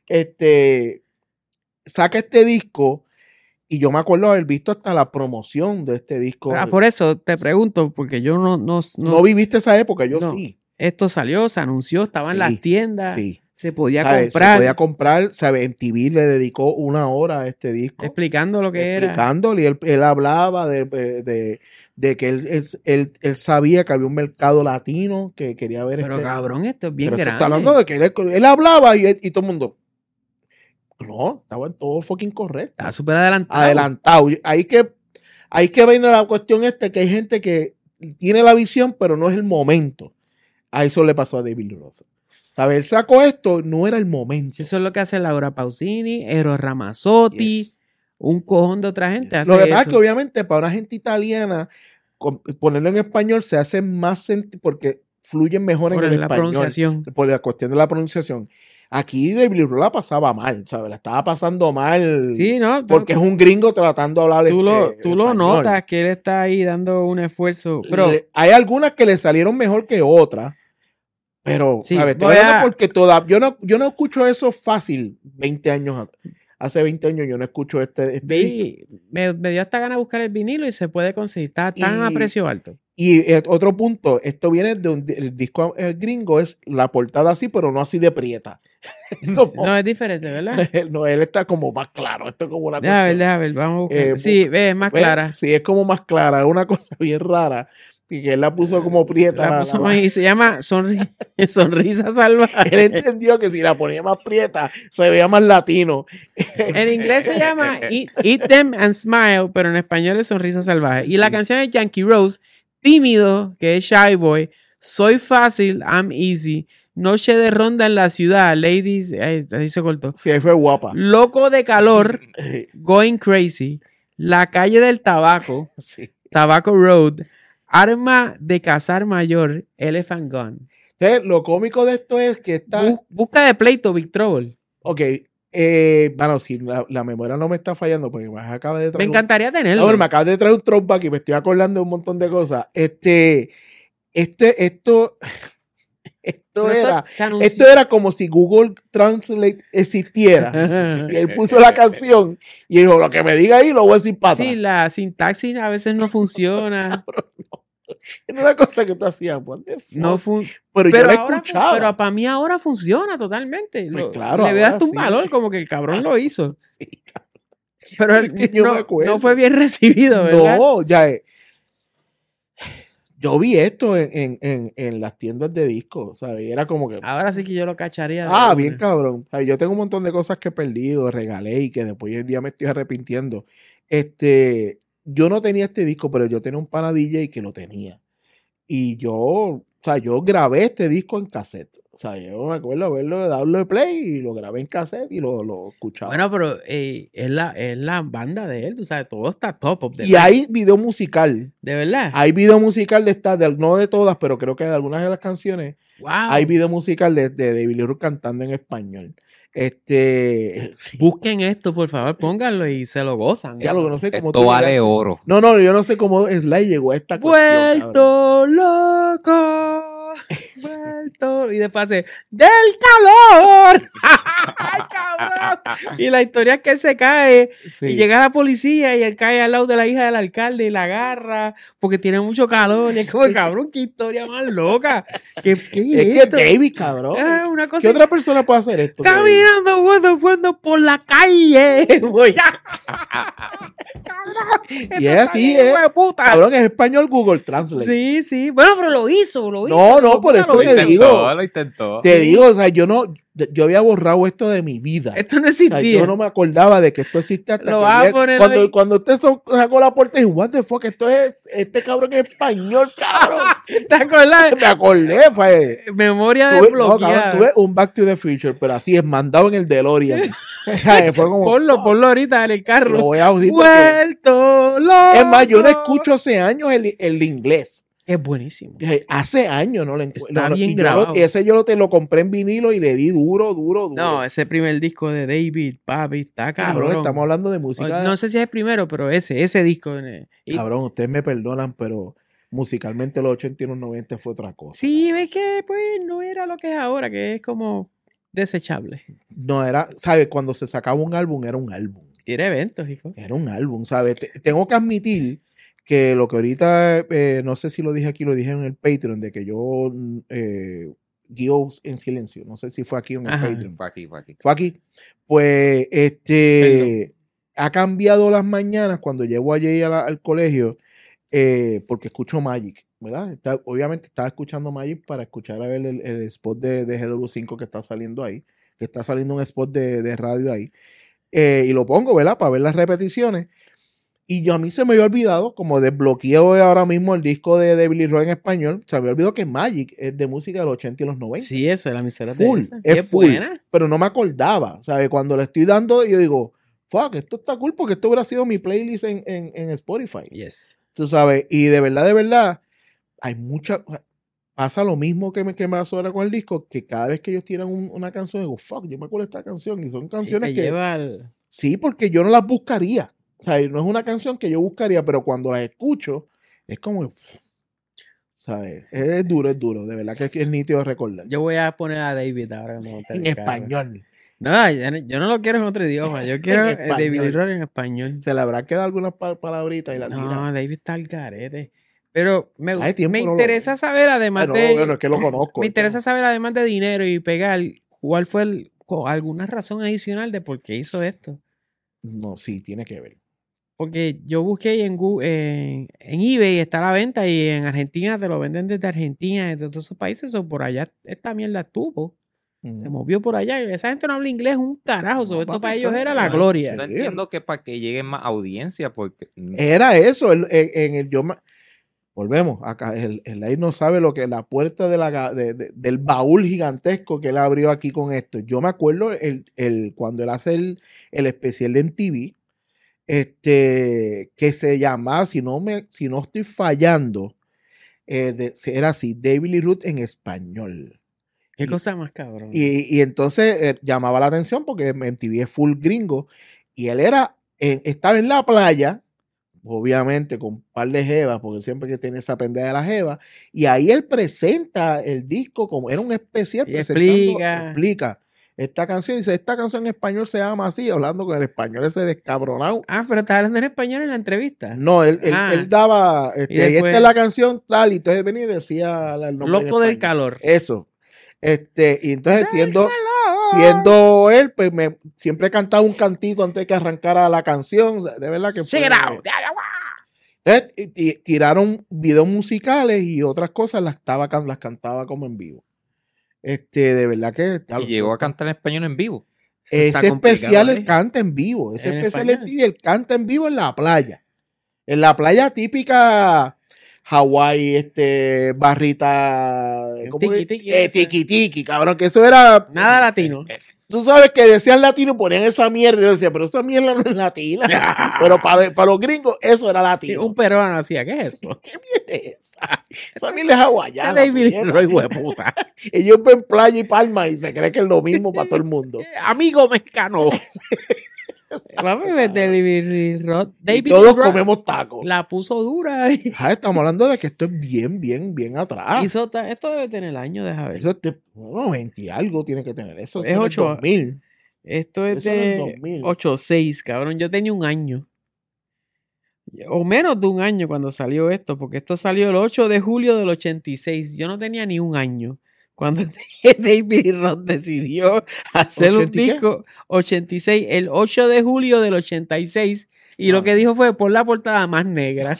Este, saca este disco y yo me acuerdo haber visto hasta la promoción de este disco. Ah, por eso te pregunto, porque yo no... No, no, no viviste esa época, yo no. sí. Esto salió, se anunció, estaba en sí, las tiendas. Sí. Se podía ¿Sabe? comprar. Se podía comprar, ¿sabes? M T V le dedicó una hora a este disco. Explicando lo que explicándole, era. Y él, él hablaba de, de, de que él, él, él, él sabía que había un mercado latino que quería ver. Pero este, cabrón, esto es bien pero grande. Está hablando de que él, él hablaba y, y todo el mundo. No, estaban todos fucking correctos. Estaba súper adelantado. Adelantado. Hay que, hay que ver la cuestión esta, que hay gente que tiene la visión, pero no es el momento. A eso le pasó a David Roth. ¿Sabes? Él sacó esto, no era el momento. Si eso es lo que hace Laura Pausini, Eros Ramazzotti, Yes. un cojón de otra gente. Hace Lo que pasa es eso. que obviamente para una gente italiana, con- ponerlo en español se hace más sentido porque fluyen mejor Por en el la español. pronunciación. Por la cuestión de la pronunciación. Aquí David Roth la pasaba mal, ¿sabes? La estaba pasando mal. Sí, ¿no? Porque es un gringo tratando de hablar Tú lo, eh, tú lo español. notas que él está ahí dando un esfuerzo. Pero Le- hay algunas que le salieron mejor que otras, pero, Sí, ¿sabes? Te voy voy a... a- porque toda, yo, no, yo no escucho eso fácil veinte años atrás. Hace veinte años yo no escucho este, este disco. vi, me, me dio hasta ganas de buscar el vinilo y se puede conseguir. Está tan Y- a precio alto. Y eh, otro punto, esto viene de un di- el disco eh, gringo, es la portada así, pero no así de prieta. no, No, es diferente, ¿verdad? no, él está como más claro. Esto es como una Déjame ver, cuestión- déjame ver, vamos a buscar. Eh, sí, ve, es más ¿ves? clara. Sí, es como más clara, es una cosa bien rara. Y que él la puso como prieta. La la- puso la- más- y se llama sonri- Sonrisa Salvaje. Él entendió que si la ponía más prieta, se veía más latino. En inglés se llama Eat, Eat Them and Smile, pero en español es Sonrisa Salvaje. Y la Sí. canción es Yankee Rose, Tímido, que es Shy Boy, Soy Fácil, I'm Easy, Noche de Ronda en la Ciudad, Ladies, ay, ahí se cortó, Sí, ahí fue guapa. Loco de Calor, Going Crazy, La Calle del Tabaco, Sí. Tabaco Road, Arma de Cazar Mayor, Elephant Gun. Entonces, lo cómico de esto es que está... Bus- busca de pleito, Big Trouble. Ok, eh, bueno, si la, la memoria no me está fallando, porque me acaba de Me traer... un- encantaría tenerlo. Ahora me acabas de traer un throwback y me estoy acordando de un montón de cosas. Este, este, esto, esto Pero era, se anunció. esto era como si Google Translate existiera. Y él puso la canción y dijo, lo que me diga ahí lo voy a decir para atrás. Sí, la sintaxis a veces no funciona. Era una cosa que tú hacías, what the fuck? No fun- pero, pero, yo la ahora, escuchaba. pero para mí ahora funciona totalmente. Pues Lo- claro, le veo ahora hasta un sí. valor, como que el cabrón lo hizo. Sí, Pero él Yo me no, acuerdo. no fue bien recibido, ¿verdad? no, ya eh, yo vi esto en, en, en, en las tiendas de discos, ¿sabes? Y era como que, Ahora sí que yo lo cacharía. de ah, una. bien cabrón. ¿Sabes? Yo tengo un montón de cosas que perdí o regalé y que después hoy en día me estoy arrepintiendo. Este, yo no tenía este disco, pero yo tenía un pana D J que lo tenía. Y yo, o sea, yo grabé este disco en cassette. O sea, yo me acuerdo haberlo de darle play y lo grabé en cassette y lo, lo escuchaba. Bueno, pero eh, es, la, es la banda de él, tú sabes, todo está top of the y line. hay video musical. De verdad. Hay video musical de estas, de- no de todas, pero creo que de algunas de las canciones. Wow. Hay video musical de, de David Lee Roth cantando en español. Este. sí. Busquen esto, por favor, pónganlo y se lo gozan. Ya lo que no sé cómo Esto tú vale llegaste- oro. No, no, yo no sé cómo Sly llegó a esta cuestión. cabrón. Vuelto loco. Vuelto. Y después hace ¡del calor! ¡Ay, cabrón! Y la historia es que él se cae Sí. y llega la policía y él cae al lado de la hija del alcalde y la agarra porque tiene mucho calor. Y es como, cabrón, qué historia más loca. ¿Qué, qué es, Es que esto? David, cabrón. Ah, una cosa ¿Qué otra persona puede hacer esto? caminando, bueno, bueno, por la calle. Voy Y es así, es. puta. Cabrón, es español Google Translate. Sí, sí. Bueno, pero lo hizo, lo hizo. No, no, hijo por puta, eso lo Lo te hizo. digo. intentó, lo intentó. Te digo, o sea, yo no, yo había borrado esto de mi vida. Esto no O sea, existía. yo no me acordaba de que esto existe hasta Lo que vas a ayer- poner cuando, ahí. cuando usted so- sacó la puerta y dije, what the fuck, esto es, este cabrón es español, cabrón. ¿Te acuerdas? Me acordé, fue. Memoria Tuve, no, cabrón, desbloqueada. tuve un Back to the Future, pero así es, mandado en el DeLorean. Fue como, Ponlo, fuck, ponlo ahorita en el lo carro. voy a decir porque- Vuelto loco. Es más, yo no escucho hace años el, el inglés. Es buenísimo. Eh, Hace años no lo encuentro. Está No, no, bien y yo lo- grabado. ese yo lo, te lo compré en vinilo y le di duro, duro, duro. No, ese primer disco de David, papi, está cabrón, cabrón. estamos hablando de música. No sé si es el primero, pero ese, ese disco. eh, y- Cabrón, ustedes me perdonan, pero musicalmente los ochenta y los noventa fue otra cosa. Sí, ves que pues no era lo que es ahora, que es como desechable. No era, ¿sabes? Cuando se sacaba un álbum, era un álbum. Tiene eventos y cosas. Era un álbum, ¿sabes? Te- tengo que admitir que lo que ahorita, eh, no sé si lo dije aquí, lo dije en el Patreon, de que yo mm, eh, guío en silencio. No sé si fue aquí o en el Ajá. Patreon. Fue aquí, fue aquí. Fue aquí. Pues, este, ha cambiado las mañanas cuando llego allí a la- al colegio, eh, porque escucho Magic, ¿verdad? Está- obviamente estaba escuchando Magic para escuchar a ver el, el spot de, de G W cinco que está saliendo ahí. que está saliendo un spot de, de radio ahí. Eh, y lo pongo, ¿verdad? Para ver las repeticiones. Y yo a mí se me había olvidado, como desbloqueo ahora mismo el disco de, de Billy Roy en español, se me había olvidado que Magic es de música de los ochenta y los noventa. Sí, eso, la miseria Full, de esa. es Qué full. buena. Pero no me acordaba, ¿sabes? Cuando le estoy dando, yo digo, fuck, esto está cool porque esto hubiera sido mi playlist en, en, en Spotify. Yes. Tú sabes, y de verdad, de verdad, hay mucha... Pasa lo mismo que me, que me pasó ahora con el disco, que cada vez que ellos tiran un, una canción, digo, fuck, yo me acuerdo de esta canción, y son canciones te que... lleva al... Sí, porque yo no las buscaría. O sea, no es una canción que yo buscaría, pero cuando las escucho, es como... ¿Sabes? Es duro, es duro. De verdad que es nítido de recordar. Yo voy a poner a David ahora. Que me monte En el carro. español. No, yo no, yo no lo quiero en otro idioma. Yo quiero En el de Billy español. Roy en español. Se le habrá quedado algunas pa- palabritas y las No, tira. David está al garete. Pero me, Hace tiempo me no lo interesa veo. saber, además Ah, no, de... bueno, es que lo conozco. Me es que interesa no. saber, además de dinero y pegar, cuál fue el, co- alguna razón adicional de por qué hizo esto. No, sí, tiene que ver. Porque yo busqué en, Gu- en, en eBay, está a la venta, y en Argentina te lo venden desde Argentina, desde todos esos países, o por allá esta mierda estuvo. Se movió por allá. Y esa gente no habla inglés un carajo. No, Sobre esto papi, para ellos esto- era la bueno, gloria. Yo entiendo que para que llegue más audiencia, porque Era eso. el- en, en el yo ma- Volvemos. Acá el, el Air no sabe lo que es la puerta de la, ga- de- de- del baúl gigantesco que él abrió aquí con esto. Yo me acuerdo el, el, cuando él hace el, el especial de M T V, este, que se llamaba, si no, me, si no estoy fallando, eh, de- era así, David Lee Roth en español. Qué Y- cosa más cabrón. Y, y entonces eh, llamaba la atención porque M T V es full gringo y él era, en- estaba en la playa, obviamente con un par de jevas, porque siempre que tiene esa pendeja de la jeva, y ahí él presenta el disco como era un especial Y presentando, explica. explica esta canción, dice, esta canción en español se llama así, hablando con el español ese descabronado. Ah, pero estaba hablando en español en la entrevista. No, él, él, Ah. él daba, este, Y después- esta es la canción tal, y entonces venía y decía el nombre en Loco del español. calor. Eso. Este, y entonces siendo, siendo él, pues me siempre cantaba un cantito antes de que arrancara la canción. O sea, de verdad que fue- Check it out. Entonces, y- y tiraron videos musicales y otras cosas, las, estaba, can- las cantaba como en vivo. Este, de verdad que... y llegó a cantar en español en vivo. Eso está Ese complicado, especial ¿eh? él canta en vivo. Ese En especial español. él, él canta en vivo en la playa. En la playa típica Hawái, este, barrita. ¿cómo Tiki, que? tiki, Eh, ese. tiki tiki, cabrón, que eso era. Nada latino. Tú sabes que decían latino, ponían esa mierda. Y yo decía, pero esa mierda no es latina. Pero para, para los gringos, eso era Sí, latino. un peruano hacía, ¿qué es esto? ¿Qué mierda es esa? Esa mierda es hawaiana. David puñeta. Roy, hueputa. Ellos ven playa y palma y se cree que es lo mismo para todo el mundo. Amigo mexicano. Papi, David Roth. Y David todos Roth comemos tacos. la puso dura. y Ah, estamos hablando de que esto es bien, bien, bien atrás. hizo ta- esto debe tener el año, déjame ver. Eso es de no, veinte y algo tiene que tener. Eso Es es ocho. dos mil. Esto es Eso en el de dos mil. ocho seis, cabrón. Yo tenía un año. O menos de un año cuando salió esto, porque esto salió el ocho de julio del ochenta y seis. Yo no tenía ni un año cuando David Roth decidió hacer un ¿ochenta y qué? disco ochenta y seis, el ocho de julio del ochenta y seis. Y lo Ah. que dijo fue, por la portada más negra.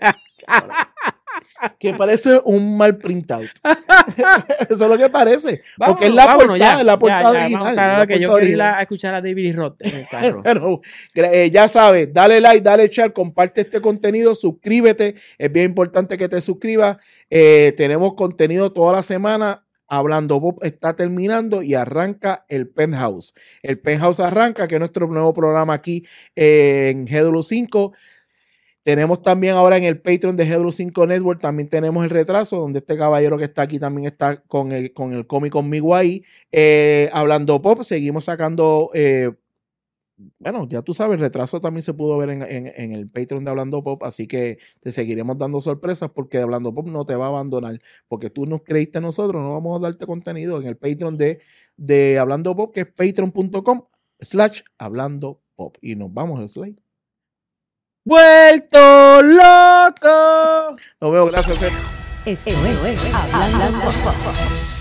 Que parece un mal printout. Eso es lo que parece. Vámonos, Porque es la vámonos, portada, ya, es la portada ya, ya, original. vamos a estar es ahora la que yo portada quiero ir original. a escuchar a David Roth en el carro. Pero, eh, ya sabes, dale like, dale share, comparte este contenido, suscríbete. Es bien importante que te suscribas. Eh, tenemos contenido toda la semana. Hablando Pop está terminando y arranca el Penthouse. El Penthouse arranca, que es nuestro nuevo programa aquí eh, en G W cinco. Tenemos también ahora en el Patreon de G W cinco Network, también tenemos el retraso, donde este caballero que está aquí también está con el, con el cómic conmigo ahí. Eh, hablando Pop, seguimos sacando, eh, bueno, ya tú sabes, el retraso también se pudo ver en, en, en el Patreon de Hablando Pop, así que te seguiremos dando sorpresas porque Hablando Pop no te va a abandonar, porque tú nos creíste a nosotros, no vamos a darte contenido en el Patreon de, de Hablando Pop, que es patreon.com slash Hablando Pop. Y nos vamos, Slay. ¡Vuelto loco! Nos vemos, gracias. Fer. Esto es Hablando Pop.